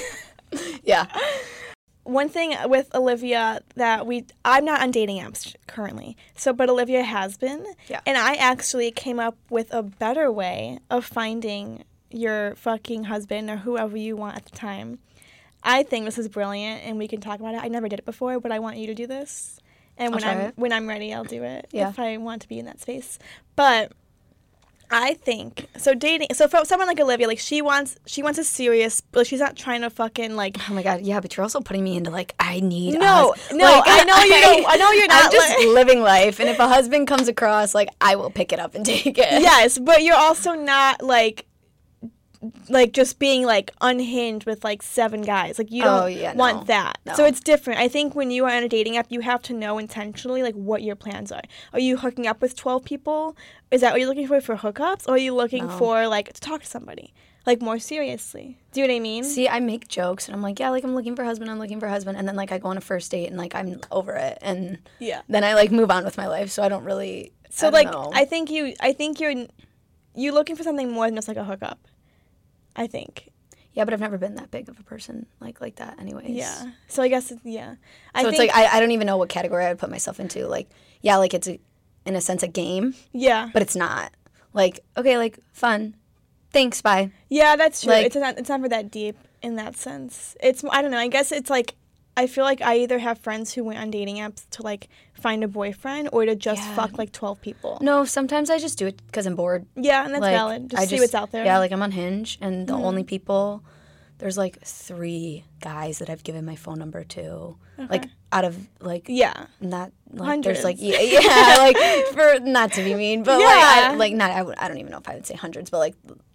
Yeah. One thing with Olivia that we, I'm not on dating apps currently, so, but Olivia has been. Yeah. And I actually came up with a better way of finding your fucking husband or whoever you want at the time. I think this is brilliant, and we can talk about it. I never did it before, but I want you to do this. And when I'll try I'm it. when I'm ready, I'll do it Yeah. if I want to be in that space. But I think so. Dating, so for someone like Olivia, like she wants, she wants a serious, but she's not trying to fucking like. Oh my god, yeah, but you're also putting me into like I need. No, us. no, Like, I know you don't. I know you're not. I'm just like- living life, and if a husband comes across, like I will pick it up and take it. Yes, but you're also not like, like just being like unhinged with like seven guys. Like you don't Oh, yeah, want no. that. No. So it's different. I think when you are on a dating app, you have to know intentionally like what your plans are. Are you hooking up with twelve people? Is that what you're looking for for hookups, or are you looking No. for like to talk to somebody like more seriously? Do you know what I mean? See, I make jokes, and I'm like, yeah, like I'm looking for a husband, I'm looking for a husband, and then like I go on a first date, and like I'm over it, and Yeah. then I like move on with my life. So I don't really. So I don't like know. I think you I think you're you looking for something more than just like a hookup. I think. Yeah, but I've never been that big of a person like like that, anyways. Yeah. So I guess it's, yeah. I So think, it's like I, I don't even know what category I would put myself into. Like, yeah, like it's a, in a sense a game, yeah. but it's not. Like, okay, like fun. Thanks, bye. Yeah, that's true. Like- it's not it's never that deep in that sense. It's I don't know. I guess it's like I feel like I either have friends who went on dating apps to like find a boyfriend or to just Yeah. fuck like twelve people. No, sometimes I just do it because I'm bored. Yeah, and that's Like, valid. Just I see what's out there. Yeah, like I'm on Hinge, and the Mhm. only people, there's like three guys that I've given my phone number to. Like Okay. out of like yeah. not like Hundreds. there's like yeah, yeah like for not to be mean, but like Yeah. I, like not I, would, I don't even know if I would say hundreds, but like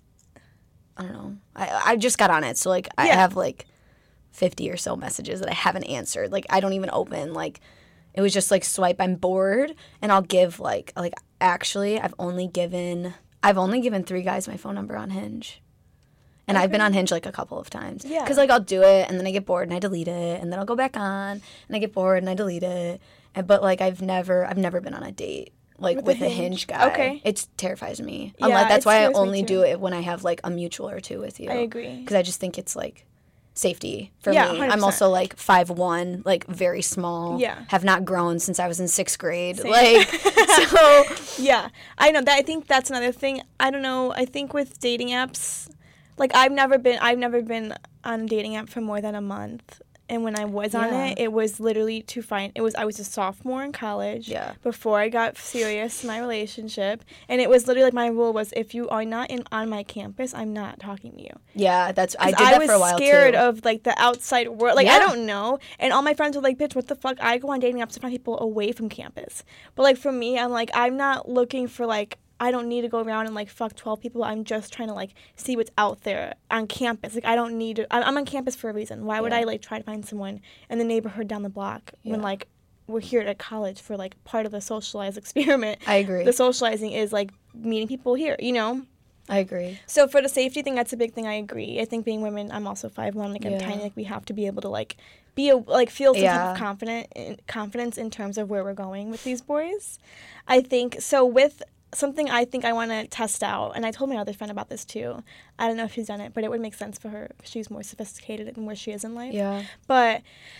I don't know. I I just got on it, so like I Yeah. have like fifty or so messages that I haven't answered. Like I don't even open. Like it was just like swipe. I'm bored, and I'll give like like actually I've only given I've only given three guys my phone number on Hinge. And I've been on Hinge like a couple of times. Yeah. Because like I'll do it and then I get bored and I delete it and then I'll go back on and I get bored and I delete it. And, but like I've never I've never been on a date like With with, a a Hinge. Hinge guy. Okay. It terrifies me. Yeah, Unless, that's it why I scares me only too. do it when I have like a mutual or two with you. I agree. Because I just think it's like safety for Yeah, me. one hundred percent. I'm also like five one, like very small. Yeah. Have not grown since I was in sixth grade. Same. Like so Yeah, I know that. I think that's another thing. I don't know. I think with dating apps, like I've never been, I've never been on a dating app for more than a month. And when I was on Yeah. it, it was literally to find. It was I was a sophomore in college. Yeah. Before I got serious in my relationship, and it was literally like my rule was if you are not in on my campus, I'm not talking to you. yeah, that's I 'Cause did that was for a while scared too. of like the outside world. Like I Yeah. don't know, and all my friends were like, "Bitch, what the fuck?" I go on dating apps to find people away from campus. But like for me, I'm like, I'm not looking for like. I don't need to go around and like fuck twelve people. I'm just trying to like see what's out there on campus. Like I don't need to. I'm, I'm on campus for a reason. Why would Yeah. I like try to find someone in the neighborhood down the block when Yeah. like we're here at college for like part of the socialized experiment? I agree. The socializing is like meeting people here. You know. I agree. So for the safety thing, that's a big thing. I agree. I think being women, I'm also five one. Like I'm Yeah. tiny. Like we have to be able to like be a, like feel some type Yeah. of confident in, confidence in terms of where we're going with these boys. I think so. With something I think I want to test out, and I told my other friend about this too. I don't know if she's done it, but it would make sense for her because she's more sophisticated in where she is in life. Yeah. But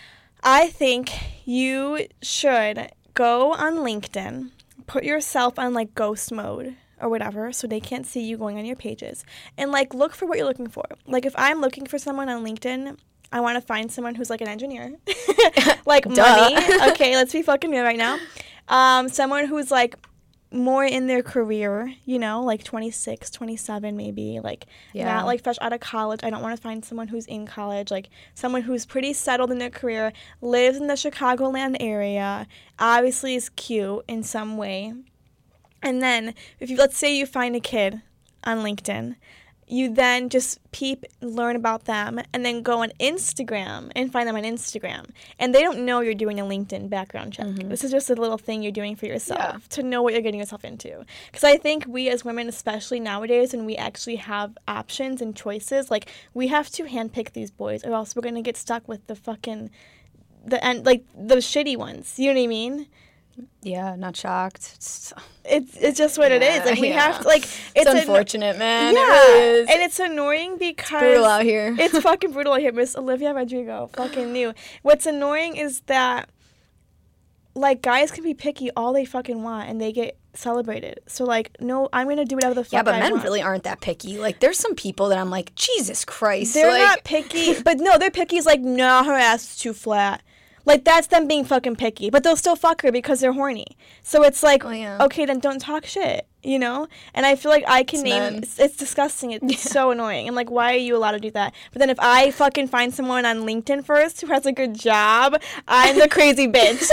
I think you should go on LinkedIn, put yourself on like ghost mode or whatever so they can't see you going on your pages, and like look for what you're looking for. Like if I'm looking for someone on LinkedIn, I want to find someone who's like an engineer. Like Duh. money. Okay, let's be fucking real right now. Um, someone who's like more in their career, you know, like twenty-six, twenty-seven maybe, like Yeah. not like fresh out of college. I don't want to find someone who's in college, like someone who's pretty settled in their career, lives in the Chicagoland area, obviously is cute in some way. And then if you, let's say you find a kid on LinkedIn, you then just peep, learn about them, and then go on Instagram and find them on Instagram. And they don't know you're doing a LinkedIn background check. Mhm. This is just a little thing you're doing for yourself Yeah. to know what you're getting yourself into. Because I think we as women, especially nowadays, when we actually have options and choices, like we have to handpick these boys, or else we're gonna get stuck with the fucking the and like the shitty ones. You know what I mean? Yeah, not shocked. It's, It's it's just what it Yeah, is. Like we yeah. have to like it's, it's anno- unfortunate, man. Yeah, It really is. and it's annoying because brutal out here. It's fucking brutal out here. Miss Olivia Rodrigo, fucking new. What's annoying is that like guys can be picky all they fucking want and they get celebrated. So like, no, I'm gonna do whatever the fuck Yeah, but I men want. really aren't that picky. Like, there's some people that I'm like, Jesus Christ. They're like, not picky, but no, they're picky. Is like, nah, her ass is too flat. Like that's them being fucking picky, but they'll still fuck her because they're horny. So it's like, Oh, yeah. okay, then don't talk shit, you know. And I feel like I can It's name. men. It's, it's disgusting. It's so annoying. I'm like, why are you allowed to do that? But then if I fucking find someone on LinkedIn first who has a good job, I'm the crazy bitch.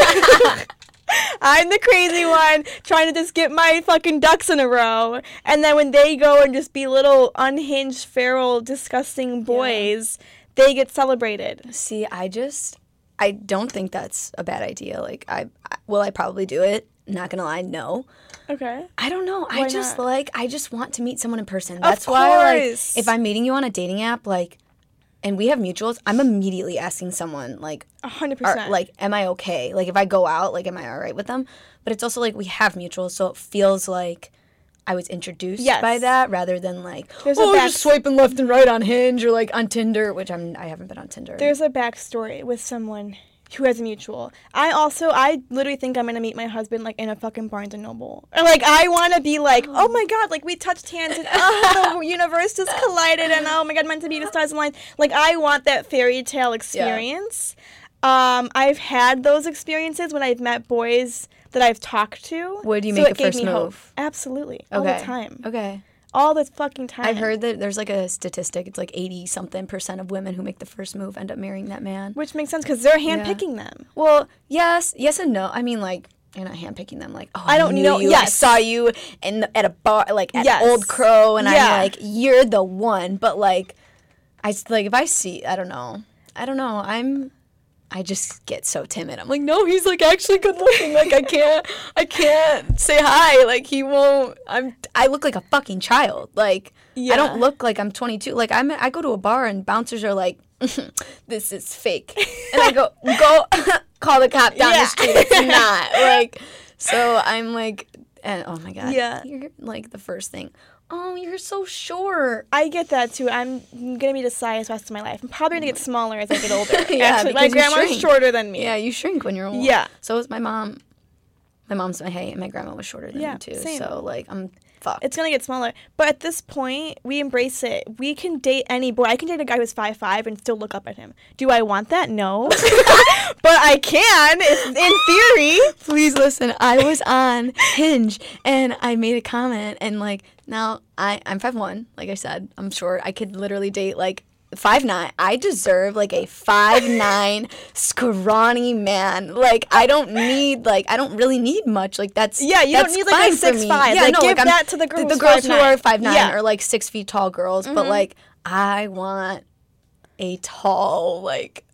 I'm the crazy one trying to just get my fucking ducks in a row. And then when they go and just be little unhinged, feral, disgusting boys, they get celebrated. See, I just, I don't think that's a bad idea. Like, I, I will I probably do it? Not gonna lie, no. Okay. I don't know. Why I just not? like, I just want to meet someone in person. That's why, like, course. if I'm meeting you on a dating app, like, and we have mutuals, I'm immediately asking someone, like, A hundred are, percent. like, am I okay? Like, if I go out, like, am I all right with them? But it's also like we have mutuals, so it feels like I was introduced Yes. by that rather than like, There's a oh, back- just swiping left and right on Hinge or like on Tinder, which I'm I haven't been on Tinder. There's a backstory with someone who has a mutual. I also, I literally think I'm gonna meet my husband like in a fucking Barnes and Noble. Or like I want to be like, oh my god, like we touched hands and oh the universe just collided and oh my god, meant to be the stars aligned. Like I want that fairy tale experience. Um, I've had those experiences when I've met boys that I've talked to. Would you so make it a gave first me hope. move? Absolutely, all okay. the time, Okay. all the fucking time. I've heard that there's like a statistic. It's like eighty something percent of women who make the first move end up marrying that man. Which makes sense because they're handpicking them. Well, yes, yes and no. I mean, like, you're not handpicking them. Like, oh, I don't knew know- You. yes. I saw you in the, at a bar, like at Yes. Old Crow, and Yeah. I'm like, you're the one. But like, I s- like if I see, I don't know, I don't know. I'm, I just get so timid. I'm like, no, he's like actually good looking. Like I can't, I can't say hi. Like he won't. I'm, I look like a fucking child. Like I Yeah. don't look like I'm twenty-two. Like I'm, I go to a bar and bouncers are like, this is fake, and I go, go call the cop down Yeah. the street. It's not like. So I'm like, and oh my god, Yeah. you're like the first thing. Oh, you're so short. I get that too. I'm gonna be the size the rest of my life. I'm probably gonna get smaller as I get older. Yeah, Actually, my because you grandma's shrink. shorter than me. Yeah, you shrink when you're old. Yeah. So is my mom. My mom's my height, and my grandma was shorter than Yeah, me too. same. So like I'm fucked. It's gonna get smaller. But at this point, we embrace it. We can date any boy. I can date a guy who's five five and still look up at him. Do I want that? No. But I can, if, in theory. Please listen. I was on Hinge and I made a comment and like now I I'm five one. Like I said, I'm short. I could literally date like five nine. I deserve like a five nine scrawny man. Like I don't need like I don't really need much. Like that's Yeah, you don't that's need, like, a fine for six me. five. Yeah, Like, no, give like, I'm- that to the girl the, who's girls five who nine. are five nine Yeah. are like six feet tall girls. But like I want a tall like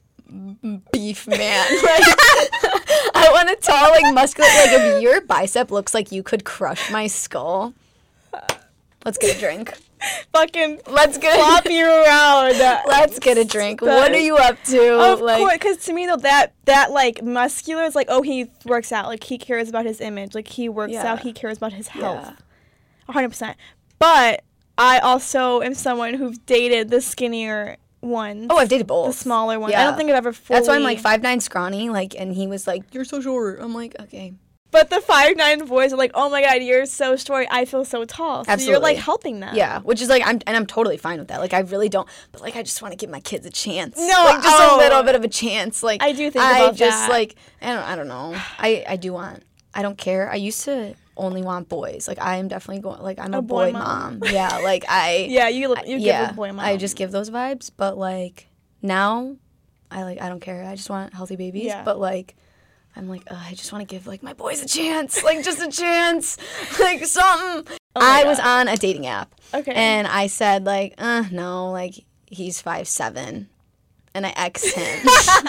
beef man. Like I want a tall, like muscular. Like if your bicep looks like you could crush my skull, let's get a drink. Fucking Let's get flop a, you around. let's get a drink. That What are is- you up to? Of like, course, because to me though, that that like muscular is like, oh, he works out, like he cares about his image, like he works Yeah. out, he cares about his health, Yeah. a hundred percent. But I also am someone who's dated the skinnier ones. Oh, I've dated both. the smaller ones. I Yeah. don't think I've ever fully. That's why I'm like five nine scrawny. Like, and he was like, "You're so short." I'm like, okay. But the five nine boys are like, oh my god, you're so short. I feel so tall. So you're like Absolutely. helping them. Yeah, which is like I'm and I'm totally fine with that. Like I really don't, but like I just want to give my kids a chance. No, like just oh. a little bit of a chance. Like I do think I about just that. like I don't I don't know. I I do want. I don't care. I used to only want boys. Like I am definitely going. Like I'm a, A boy boy, mom. mom. Yeah. Like I. Yeah, you you give yeah. a boy mom. I just give those vibes, but like now, I like I don't care. I just want healthy babies. Yeah. But like. I'm like, Ugh, I just want to give like my boys a chance, like just a chance, like something. Oh my I was God. on a dating app, Okay. and I said like, uh, no, like he's five seven, and I X'd him,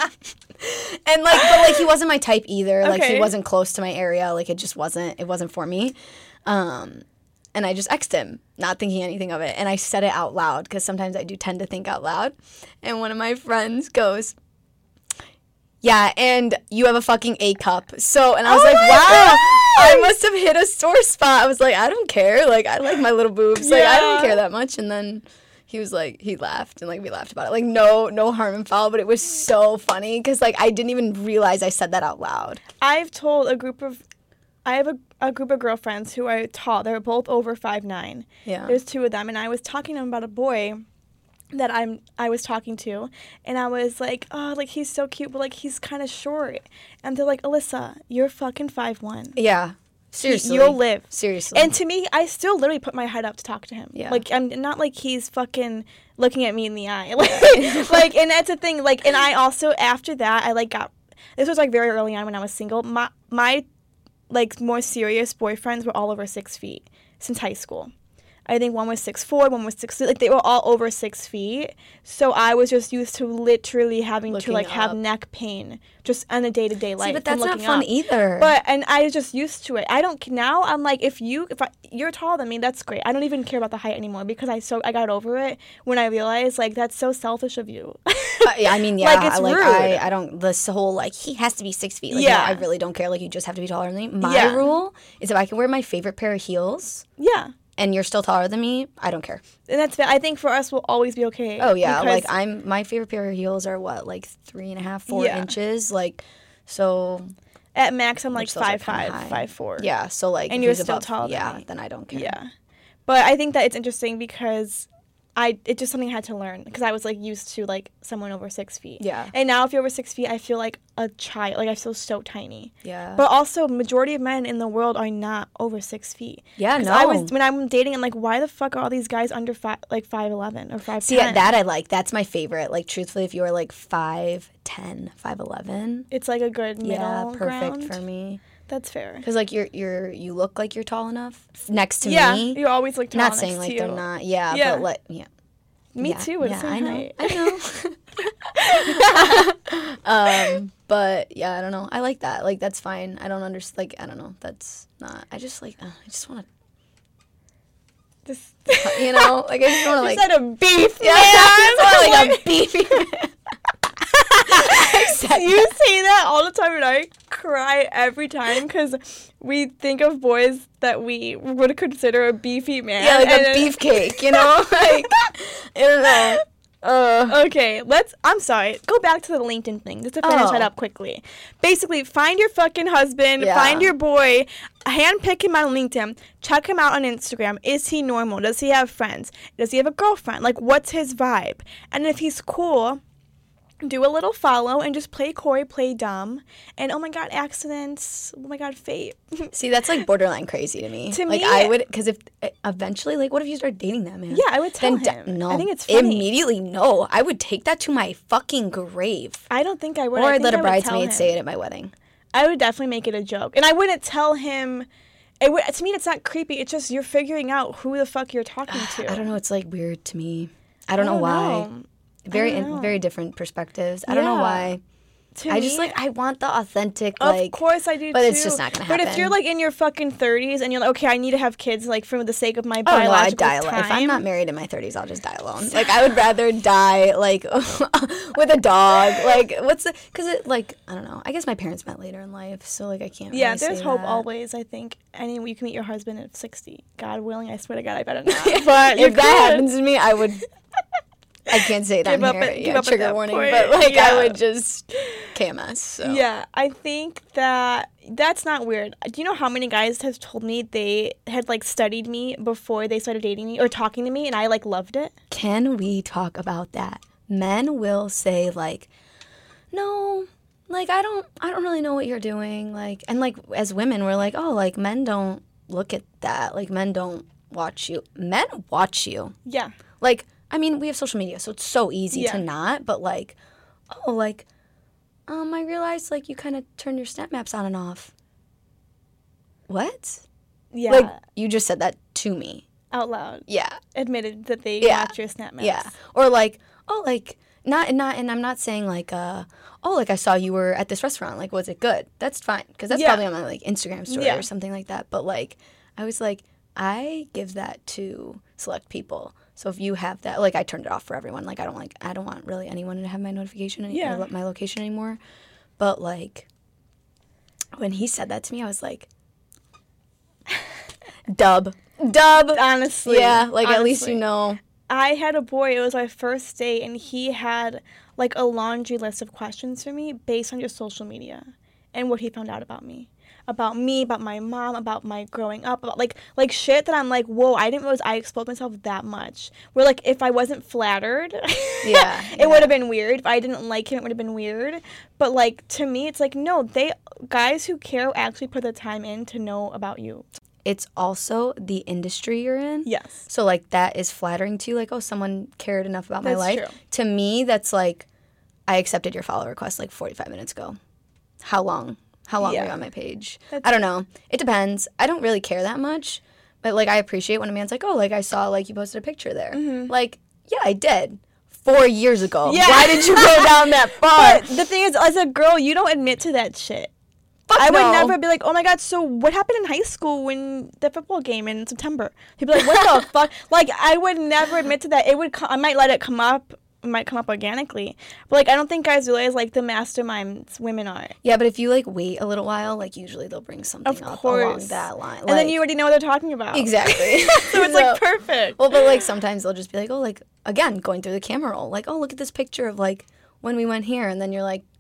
and like, but like he wasn't my type either. Like Okay. he wasn't close to my area. Like it just wasn't. It wasn't for me. Um, and I just X'd him, not thinking anything of it, and I said it out loud because sometimes I do tend to think out loud. And one of my friends goes, Yeah, and you have a fucking A cup. So, and I was Oh like, my wow, I God! must have hit a sore spot. I was like, I don't care. Like, I like my little boobs. Like, I don't Yeah. care that much. And then he was like, he laughed, and like we laughed about it. Like, no, no harm and foul, but it was so funny because like I didn't even realize I said that out loud. I've told a group of, I have a, a group of girlfriends who are tall. They're both over five nine. Yeah. There's two of them, and I was talking to them about a boy that I'm I was talking to, and I was like, oh, like he's so cute, but like he's kind of short. And they're like, Alyssa, you're fucking five one. Yeah. Seriously. You'll live. Seriously. And to me, I still literally put my head up to talk to him. Yeah. Like, I'm not like he's fucking looking at me in the eye. Like, like, and that's the thing. Like, and I also, after that, I, like, got, this was, like, very early on when I was single. My, my like, more serious boyfriends were all over six feet since high school. I think one was six four, one was six, like, they were all over six feet. So I was just used to literally having Looking to, like, have up. neck pain just on a day-to-day life. See, but that's from not looking fun up. either. But, and I was just used to it. I don't, now I'm like, if you, if I, you're taller than me, that's great. I don't even care about the height anymore because I so, I got over it when I realized, like, that's so selfish of you. Uh, yeah, I mean, yeah, Like, it's like rude. I, I don't. This whole like he has to be six feet. Like, Yeah. no, I really don't care. Like, you just have to be taller than me. My Yeah. rule is if I can wear my favorite pair of heels Yeah. and you're still taller than me, I don't care. And that's, I think for us, we'll always be okay. Oh yeah, because- like I'm. My favorite pair of heels are what, like three and a half, four Yeah. inches. Like, so At max, I'm like which those are five kinda five, high. five four. yeah. So like, And if you're he's still above- taller than Yeah, me. then I don't care. Yeah. But I think that it's interesting because I it's just something I had to learn because I was like used to like someone over six feet. Yeah. And now if you're over six feet, I feel like a child. Like I feel so tiny. Yeah. But also, majority of men in the world are not over six feet. Yeah, 'Cause no. I was when I'm dating, I'm like, why the fuck are all these guys under five, like five eleven or five ten? See, that I like. That's my favorite. Like, truthfully, if you are like five ten, five eleven, It's like a good middle yeah, perfect ground. for me. That's fair. Because like you're you're you look like you're tall enough next to Yeah, me. you always look tall Not next saying to like you. they're not. Yeah, Yeah. but like yeah. Me yeah, too. We're the yeah, same I know. height. I know. um, but yeah, I don't know. I like that. Like that's fine. I don't understand. Like I don't know. That's not. I just like. Uh, I just want Just, to. You know. Like I just want to like. Just had a beef. Yeah, man. I just want like a beefy. You say that all the time, and I cry every time because we think of boys that we would consider a beefy man. Yeah, like and a then- beefcake. You know. Like I don't know. Uh, Okay, let's. I'm sorry. Go back to the LinkedIn thing just to finish Oh. that up quickly. Basically, find your fucking husband. Yeah. Find your boy. Handpick him on LinkedIn. Check him out on Instagram. Is he normal? Does he have friends? Does he have a girlfriend? Like, what's his vibe? And if he's cool, do a little follow and just play coy, play dumb. And oh my god, accidents. Oh my god, fate. see, that's like borderline crazy to me. To like me- I would, because if eventually, like, what if you start dating that man? Yeah, I would tell Then d- him. no, I think it's funny. Immediately, no. I would take that to my fucking grave. I don't think I would. Or I I'd think let a I would tell bridesmaid him. say it at my wedding. I would definitely make it a joke, and I wouldn't tell him. It would, to me, it's not creepy. It's just you're figuring out who the fuck you're talking to. I don't know. It's like weird to me. I don't know why. know. Very, don't in, know. very different perspectives. I don't know Yeah. why. To I me, just like I want the authentic Of like. course I do but too. it's just not gonna But if happen. you're like in your fucking thirties and you're like, okay, I need to have kids, like for the sake of my Oh no, I'd biological die time. alone. If I'm not married in my thirties, I'll just die alone. Like I would rather die like with a dog. Like what's the? Because it like I don't know. I guess my parents met later in life, so like I can't. Yeah, really there's say hope that. always. I think any you can meet your husband at sixty. God willing, I swear to God, I better not. But if you that could. happens to me, I would. I can't say that Give on up here. at- yeah, give up at trigger that warning. point. But like Yeah. I would just K M S. So. Yeah, I think that that's not weird. Do you know how many guys have told me they had like studied me before they started dating me or talking to me, and I like loved it? Can we talk about that? Men will say like, no, like I don't, I don't really know what you're doing. Like, and like as women, we're like, oh, like men don't look at that. Like men don't watch you. Men watch you. Yeah. Like, I mean, we have social media, so it's so easy Yeah. to not. But like, oh, like, um, I realized like you kind of turn your snap maps on and off. What? Yeah. Like you just said that to me. out loud. Yeah. Admitted that they Yeah. watch your snap maps. Yeah. Or like, oh, like not not, and I'm not saying like, uh, oh, like I saw you were at this restaurant. Like, was it good? That's fine because that's Yeah. probably on my like Instagram story Yeah. or something like that. But like, I was like, I give that to select people. So if you have that, like I turned it off for everyone. Like I don't like, I don't want really anyone to have my notification any- Yeah. or lo- my location anymore. But, like, when he said that to me, I was like, dub. Dub. Honestly. Yeah, like, honestly. at least you know. I had a boy, it was my first date, and he had, like, a laundry list of questions for me based on just social media and what he found out about me. About me, about my mom, about my growing up, about, like, like shit that I'm like, whoa, I didn't realize I exposed myself that much. Where, like, if I wasn't flattered, yeah, it yeah. would have been weird. If I didn't like him, it would have been weird. But, like, to me, it's like, no, they, guys who care actually put the time in to know about you. It's also the industry you're in. Yes. So, like, that is flattering to you. Like, oh, someone cared enough about That's my life. true. To me, that's like, I accepted your follow request like forty-five minutes ago. How long? How long Yeah. were you on my page? That's I don't know. It depends. I don't really care that much. But, like, I appreciate when a man's like, oh, like, I saw, like, you posted a picture there. Mm-hmm. Like, yeah, I did. Four years ago. Yeah. Why did you go down that far? But the thing is, as a girl, you don't admit to that shit. Fuck I no. would never be like, oh my god, so what happened in high school when the football game in September? He'd be like, what the fuck? Like, I would never admit to that. It would, co- I might let it come up. It might come up organically. But, like, I don't think guys realize, like, the masterminds women are. Yeah, but if you, like, wait a little while, like, usually they'll bring something Of up course. along that line. And then you already know what they're talking about. Exactly. So it's, like, perfect. Well, but, like, sometimes they'll just be like, oh, like, again, going through the camera roll. Like, oh, look at this picture of, like, when we went here. And then you're like,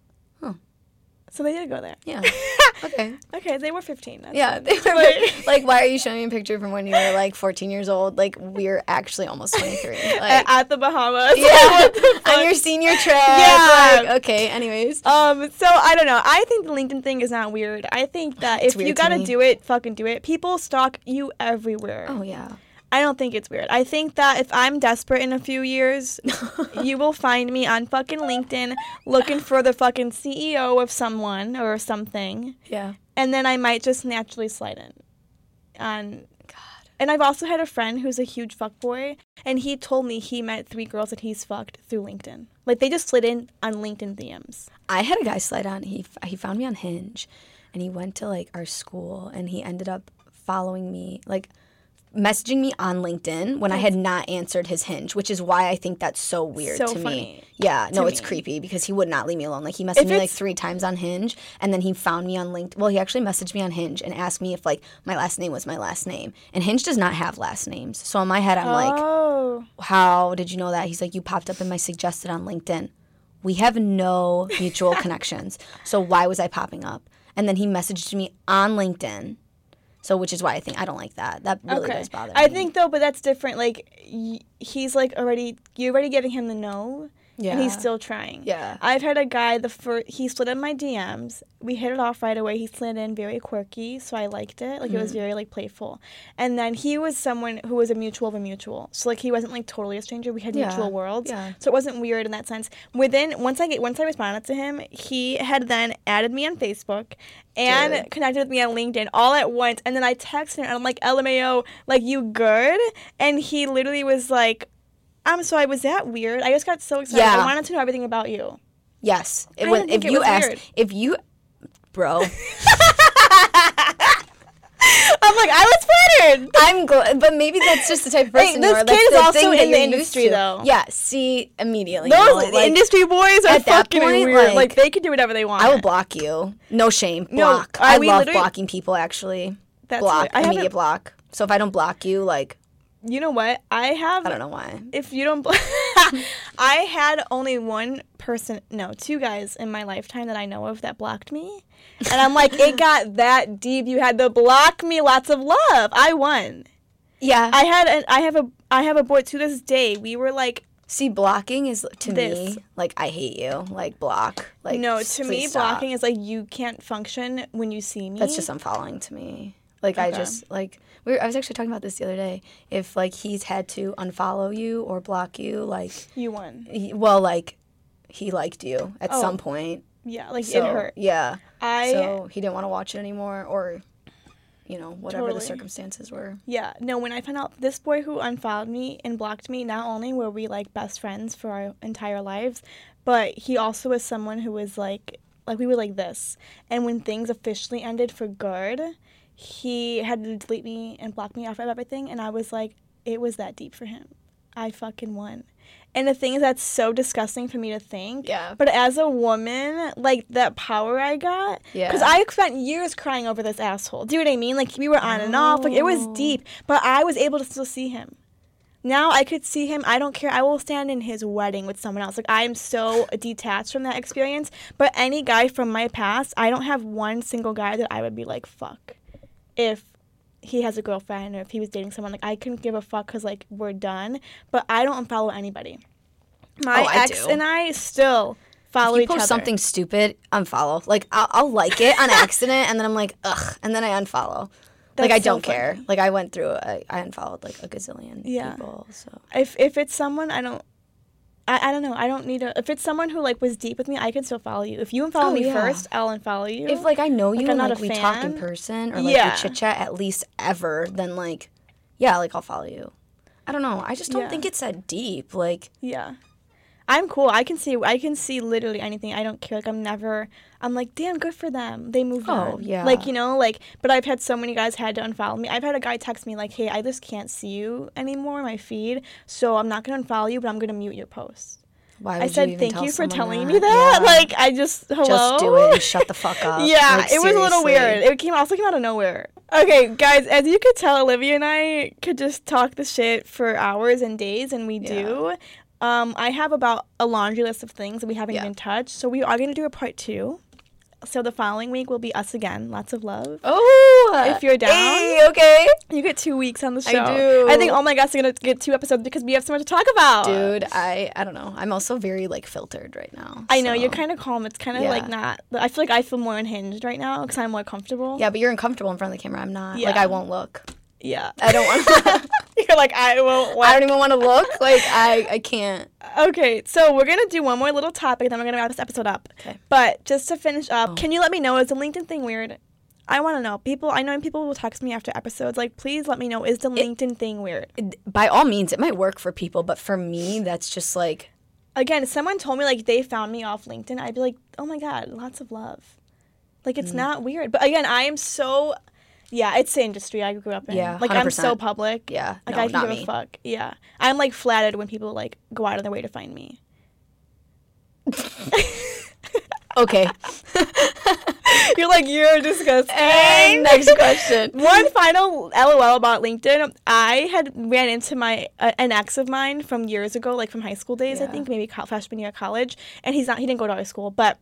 So they did go there. yeah, okay. Okay, they were fifteen. That's Yeah, fine. they were like, like, why are you showing me a picture from when you were, like, fourteen years old? Like, we're actually almost twenty-three. Like, At, at the Bahamas. yeah, What the fuck? on your senior trip. Yeah. Like, okay, anyways. Um, so I don't know. I think the LinkedIn thing is not weird. I think that It's if you weird to gotta me. do it, fucking do it. People stalk you everywhere. Oh, yeah. I don't think it's weird. I think that if I'm desperate in a few years, you will find me on fucking LinkedIn looking for the fucking C E O of someone or something, Yeah. and then I might just naturally slide in. On God. And I've also had a friend who's a huge fuckboy, and he told me he met three girls that he's fucked through LinkedIn. Like, they just slid in on LinkedIn D Ms. I had a guy slide on. He he found me on Hinge, and he went to, like, our school, and he ended up following me, like, messaging me on LinkedIn when I had not answered his Hinge, which is why I think that's so weird So to funny me. Yeah, no, to it's me. creepy because he would not leave me alone. Like, he messaged If me like it's- three times on Hinge, and then he found me on LinkedIn. Well, he actually messaged me on Hinge and asked me if, like, my last name was my last name. And Hinge does not have last names. So in my head, I'm like, Oh. how did you know that? He's like, you popped up in my suggested on LinkedIn. We have no mutual connections. So why was I popping up? And then he messaged me on LinkedIn. So, which is why I think I don't like that. That really Okay. does bother me. I think, though, but that's different. Like, y- he's, like, already, you're already giving him the no, yeah. and he's still trying. Yeah. I've had a guy, the fir- he slid in my D Ms. We hit it off right away. He slid in very quirky, so I liked it. Like, it was very, like, playful. And then he was someone who was a mutual of a mutual. So, like, he wasn't, like, totally a stranger. We had Yeah. mutual worlds. Yeah. So it wasn't weird in that sense. Within, once I get, once I responded to him, he had then added me on Facebook and Good. connected with me on LinkedIn all at once. And then I texted him, and I'm like, L M A O, like, you good? And he literally was like, I'm sorry, was that weird? I just got so excited. Yeah. I wanted to know everything about you. Yes. It I was, didn't think if it you was asked, weird. if you, bro, I'm like, I was flattered. I'm glad, but maybe that's just the type of person Hey, you this are. That's kid is the also thing that in the you're used industry, to. though. Yeah. See, immediately. Those you know, like, industry boys are at that fucking point, weird. like, Like, they can do whatever they want. I will block you. No shame. No, Block. I- I we love literally- blocking people, actually. That's block. what- I Immediate haven't- block. So if I don't block you, like, You know what? I have. I don't know why. If you don't, bl- I had only one person, no, two guys in my lifetime that I know of that blocked me, and I'm like, it got that deep. You had to block me. Lots of love. I won. Yeah. I had, an, I have a, I have a boy to this day. We were like, See, blocking is, to This. me, like, I hate you. Like, block. Like, no, s- to me, please stop. blocking is like you can't function when you see me. That's just unfollowing to me. Like, I Okay. just, like, we were, I was actually talking about this the other day. If, like, he's had to unfollow you or block you, like, you won. he, well, like, he liked you at Oh, some point. Yeah, like So, it hurt. Yeah. I so he didn't want to watch it anymore or, you know, whatever Totally. the circumstances were. Yeah, no, when I found out this boy who unfollowed me and blocked me, not only were we like best friends for our entire lives, but he also was someone who was like, like we were like this. And when things officially ended for good, he had to delete me and block me off of everything. And I was like, it was that deep for him. I fucking won. And the thing is, that's so disgusting for me to think. Yeah. But as a woman, like, that power I got. Yeah. Because I spent years crying over this asshole. Do you know what I mean? Like, we were on and off. Like, it was deep. But I was able to still see him. Now I could see him. I don't care. I will stand in his wedding with someone else. Like, I am so detached from that experience. But any guy from my past, I don't have one single guy that I would be like, fuck. If he has a girlfriend or if he was dating someone, like, I couldn't give a fuck because, like, we're done. But I don't unfollow anybody. My oh, I ex do. and I still follow if you each post other. something stupid, unfollow. Like, I'll, I'll like it on accident, and then I'm like, ugh, and then I unfollow. That's like, I so don't funny. care. Like, I went through, I, I unfollowed, like, a gazillion Yeah. people, so. If if it's someone I don't, I, I don't know. I don't need to. If it's someone who, like, was deep with me, I can still follow you. If you unfollow Oh, me yeah. first, I'll unfollow you. If, like, I know you Like, I'm and, not like, a we talk in fan. person, or, like, Yeah. we chit-chat at least ever, then, like, yeah, like, I'll follow you. I don't know. I just don't Yeah. think it's that deep. Like, Yeah. I'm cool. I can see I can see literally anything. I don't care. Like, I'm never I'm like, damn, good for them. They moved Oh, on. yeah. Like, you know, like, but I've had so many guys had to unfollow me. I've had a guy text me like, hey, I just can't see you anymore in my feed, so I'm not gonna unfollow you, but I'm gonna mute your post. why I would said, you even thank tell you for someone telling that? me that. Yeah. Like, I just hello. Just do it and shut the fuck up. Yeah, Like, it was a little seriously. weird. It came also came out of nowhere. Okay, guys, as you could tell, Olivia and I could just talk the shit for hours and days, and we Yeah. do. Um, I have about a laundry list of things that we haven't Yeah. even touched, so we are going to do a part two. So the following week will be us again. Lots of love. Oh, If you're down. hey, okay. You get two weeks on the I show. do. I think all my guests are going to get two episodes because we have so much to talk about. Dude, I I don't know. I'm also very like filtered right now. I know, so- you're kind of calm. It's kind of Yeah. like not. I feel like I feel more unhinged right now because I'm more comfortable. Yeah, but you're uncomfortable in front of the camera. I'm not. Yeah. Like I won't look. Yeah. I don't want. You're like, I won't. I don't even want to look. Like I I can't. Okay, so we're gonna do one more little topic, then we're gonna wrap this episode up. Okay. But just to finish up, Oh. can you let me know, is the LinkedIn thing weird? I want to know. People, I know people will text me after episodes. Like, please let me know, is the LinkedIn thing weird? It- by all means, it might work for people, but for me, that's just like. Again, if someone told me like they found me off LinkedIn, I'd be like, oh my god, lots of love. Like, it's Mm. not weird. But again, I am so. Yeah, it's the industry I grew up in. Yeah, like one hundred I'm so percent. public. Yeah, Like no, I can not give me. a fuck. Yeah, I'm like flattered when people like go out of their way to find me. Okay. You're like, you're disgusting. And next question. One final LOL about LinkedIn. I had ran into my uh, an ex of mine from years ago, like from high school days, I Yeah. think, maybe co- freshman year of college, and he's not. He didn't go to our school, but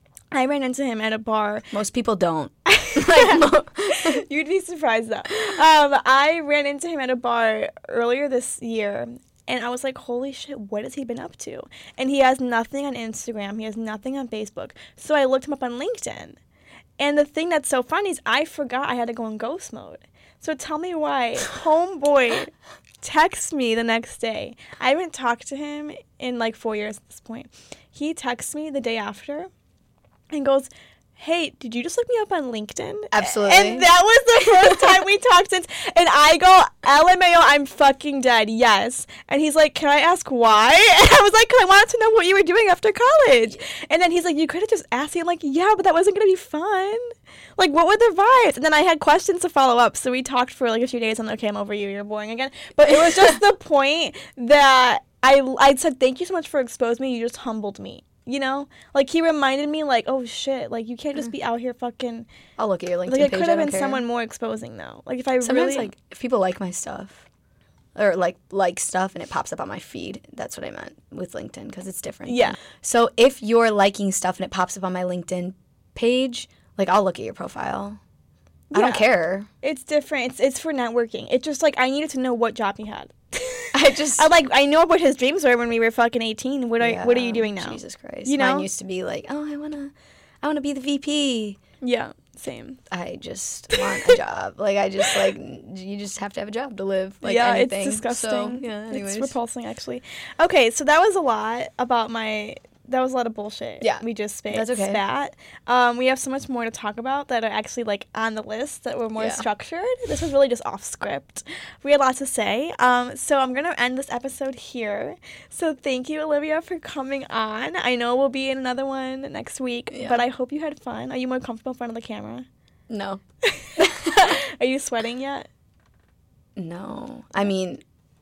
I ran into him at a bar. Most people don't. Like, mo- You'd be surprised though. Um, I ran into him at a bar earlier this year, and I was like, holy shit, what has he been up to? And he has nothing on Instagram. He has nothing on Facebook. So I looked him up on LinkedIn. And the thing that's so funny is I forgot I had to go in ghost mode. So tell me why homeboy texts me the next day. I haven't talked to him in like four years at this point. He texts me the day after and goes, hey, did you just look me up on LinkedIn? Absolutely. And that was the first time we talked since. And I go, L M A O, I'm fucking dead. Yes. And he's like, can I ask why? And I was like, 'cause I wanted to know what you were doing after college. And then he's like, you could have just asked me. I'm like, yeah, but that wasn't going to be fun. Like, what were the vibes? And then I had questions to follow up. So we talked for like a few days. I'm like, okay, I'm over you. You're boring again. But it was just the point that I, I said, thank you so much for exposing me. You just humbled me. You know, like he reminded me, like, oh shit, like you can't just be out here fucking. I'll look at your LinkedIn Like it page. could I have don't been care. someone more exposing though. Like if I Sometimes, really, like, if people like my stuff, or like like stuff, and it pops up on my feed, that's what I meant with LinkedIn because it's different. Yeah. So if you're liking stuff and it pops up on my LinkedIn page, like I'll look at your profile. I Yeah. don't care. it's different. It's it's for networking. It's just like I needed to know what job he had. I just. I like I know what his dreams were when we were fucking eighteen. What are what are you Yeah, doing now? Jesus Christ. You know? Mine used to be like, oh, I wanna, I wanna be the V P. Yeah, same. I just want a job. Like I just like you just have to have a job to live. Like yeah, anything. it's disgusting. So, yeah. Anyways. It's repulsing actually. Okay, so that was a lot about my. That was a lot of bullshit. Yeah, we just spat. that's okay. Spat. Um, we have so much more to talk about that are actually like on the list that were more Yeah. structured. This was really just off script. We had lots to say. Um, so I'm gonna end this episode here. So thank you, Olivia, for coming on. I know we'll be in another one next week, Yeah. but I hope you had fun. Are you more comfortable in front of the camera? No. Are you sweating yet? No. I mean,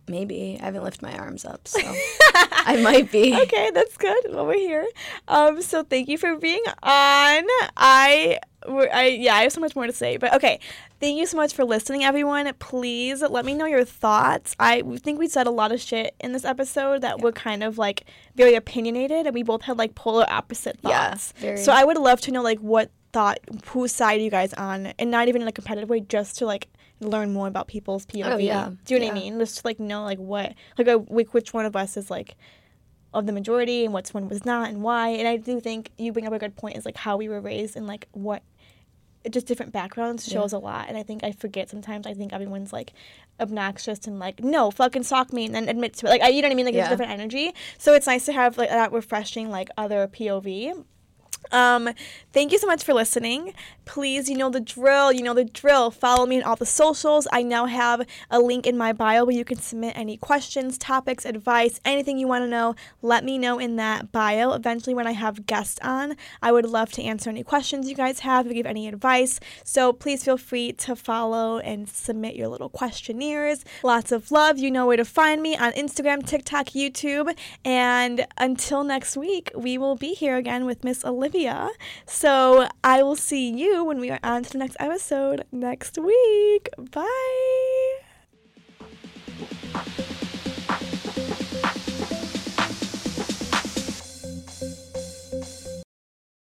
Maybe. I haven't lifted my arms up, so I might be. Okay, that's good. Well, we're here. Um, so thank you for being on. I, I, yeah, I have so much more to say, but okay. Thank you so much for listening, everyone. Please let me know your thoughts. I think we said a lot of shit in this episode that yeah. were kind of like very opinionated, and we both had like polar opposite thoughts. Yeah, very. So I would love to know like what thought, whose side are you guys on, and not even in a competitive way, just to like learn more about people's P O V. Oh, yeah. Do you know yeah. what I mean? Just to, like, know, like, what, like, a, like, which one of us is, like, of the majority and which one was not and why. And I do think you bring up a good point is, like, how we were raised and, like, what, just different backgrounds shows yeah. a lot. And I think I forget sometimes. I think everyone's, like, obnoxious and, like, no, fucking sock me and then admit to it. Like, I, you know what I mean? Like, yeah. it's different energy. So it's nice to have, like, that refreshing, like, other P O V. Um, thank you so much for listening. Please, you know the drill, you know the drill. Follow me on all the socials. I now have a link in my bio where you can submit any questions, topics, advice, anything you want to know. Let me know in that bio. Eventually, when I have guests on, I would love to answer any questions you guys have or give any advice. So please feel free to follow and submit your little questionnaires. Lots of love. You know where to find me on Instagram, TikTok, YouTube. And until next week, we will be here again with Miss Olivia. So I will see you when we are on to the next episode next week. Bye.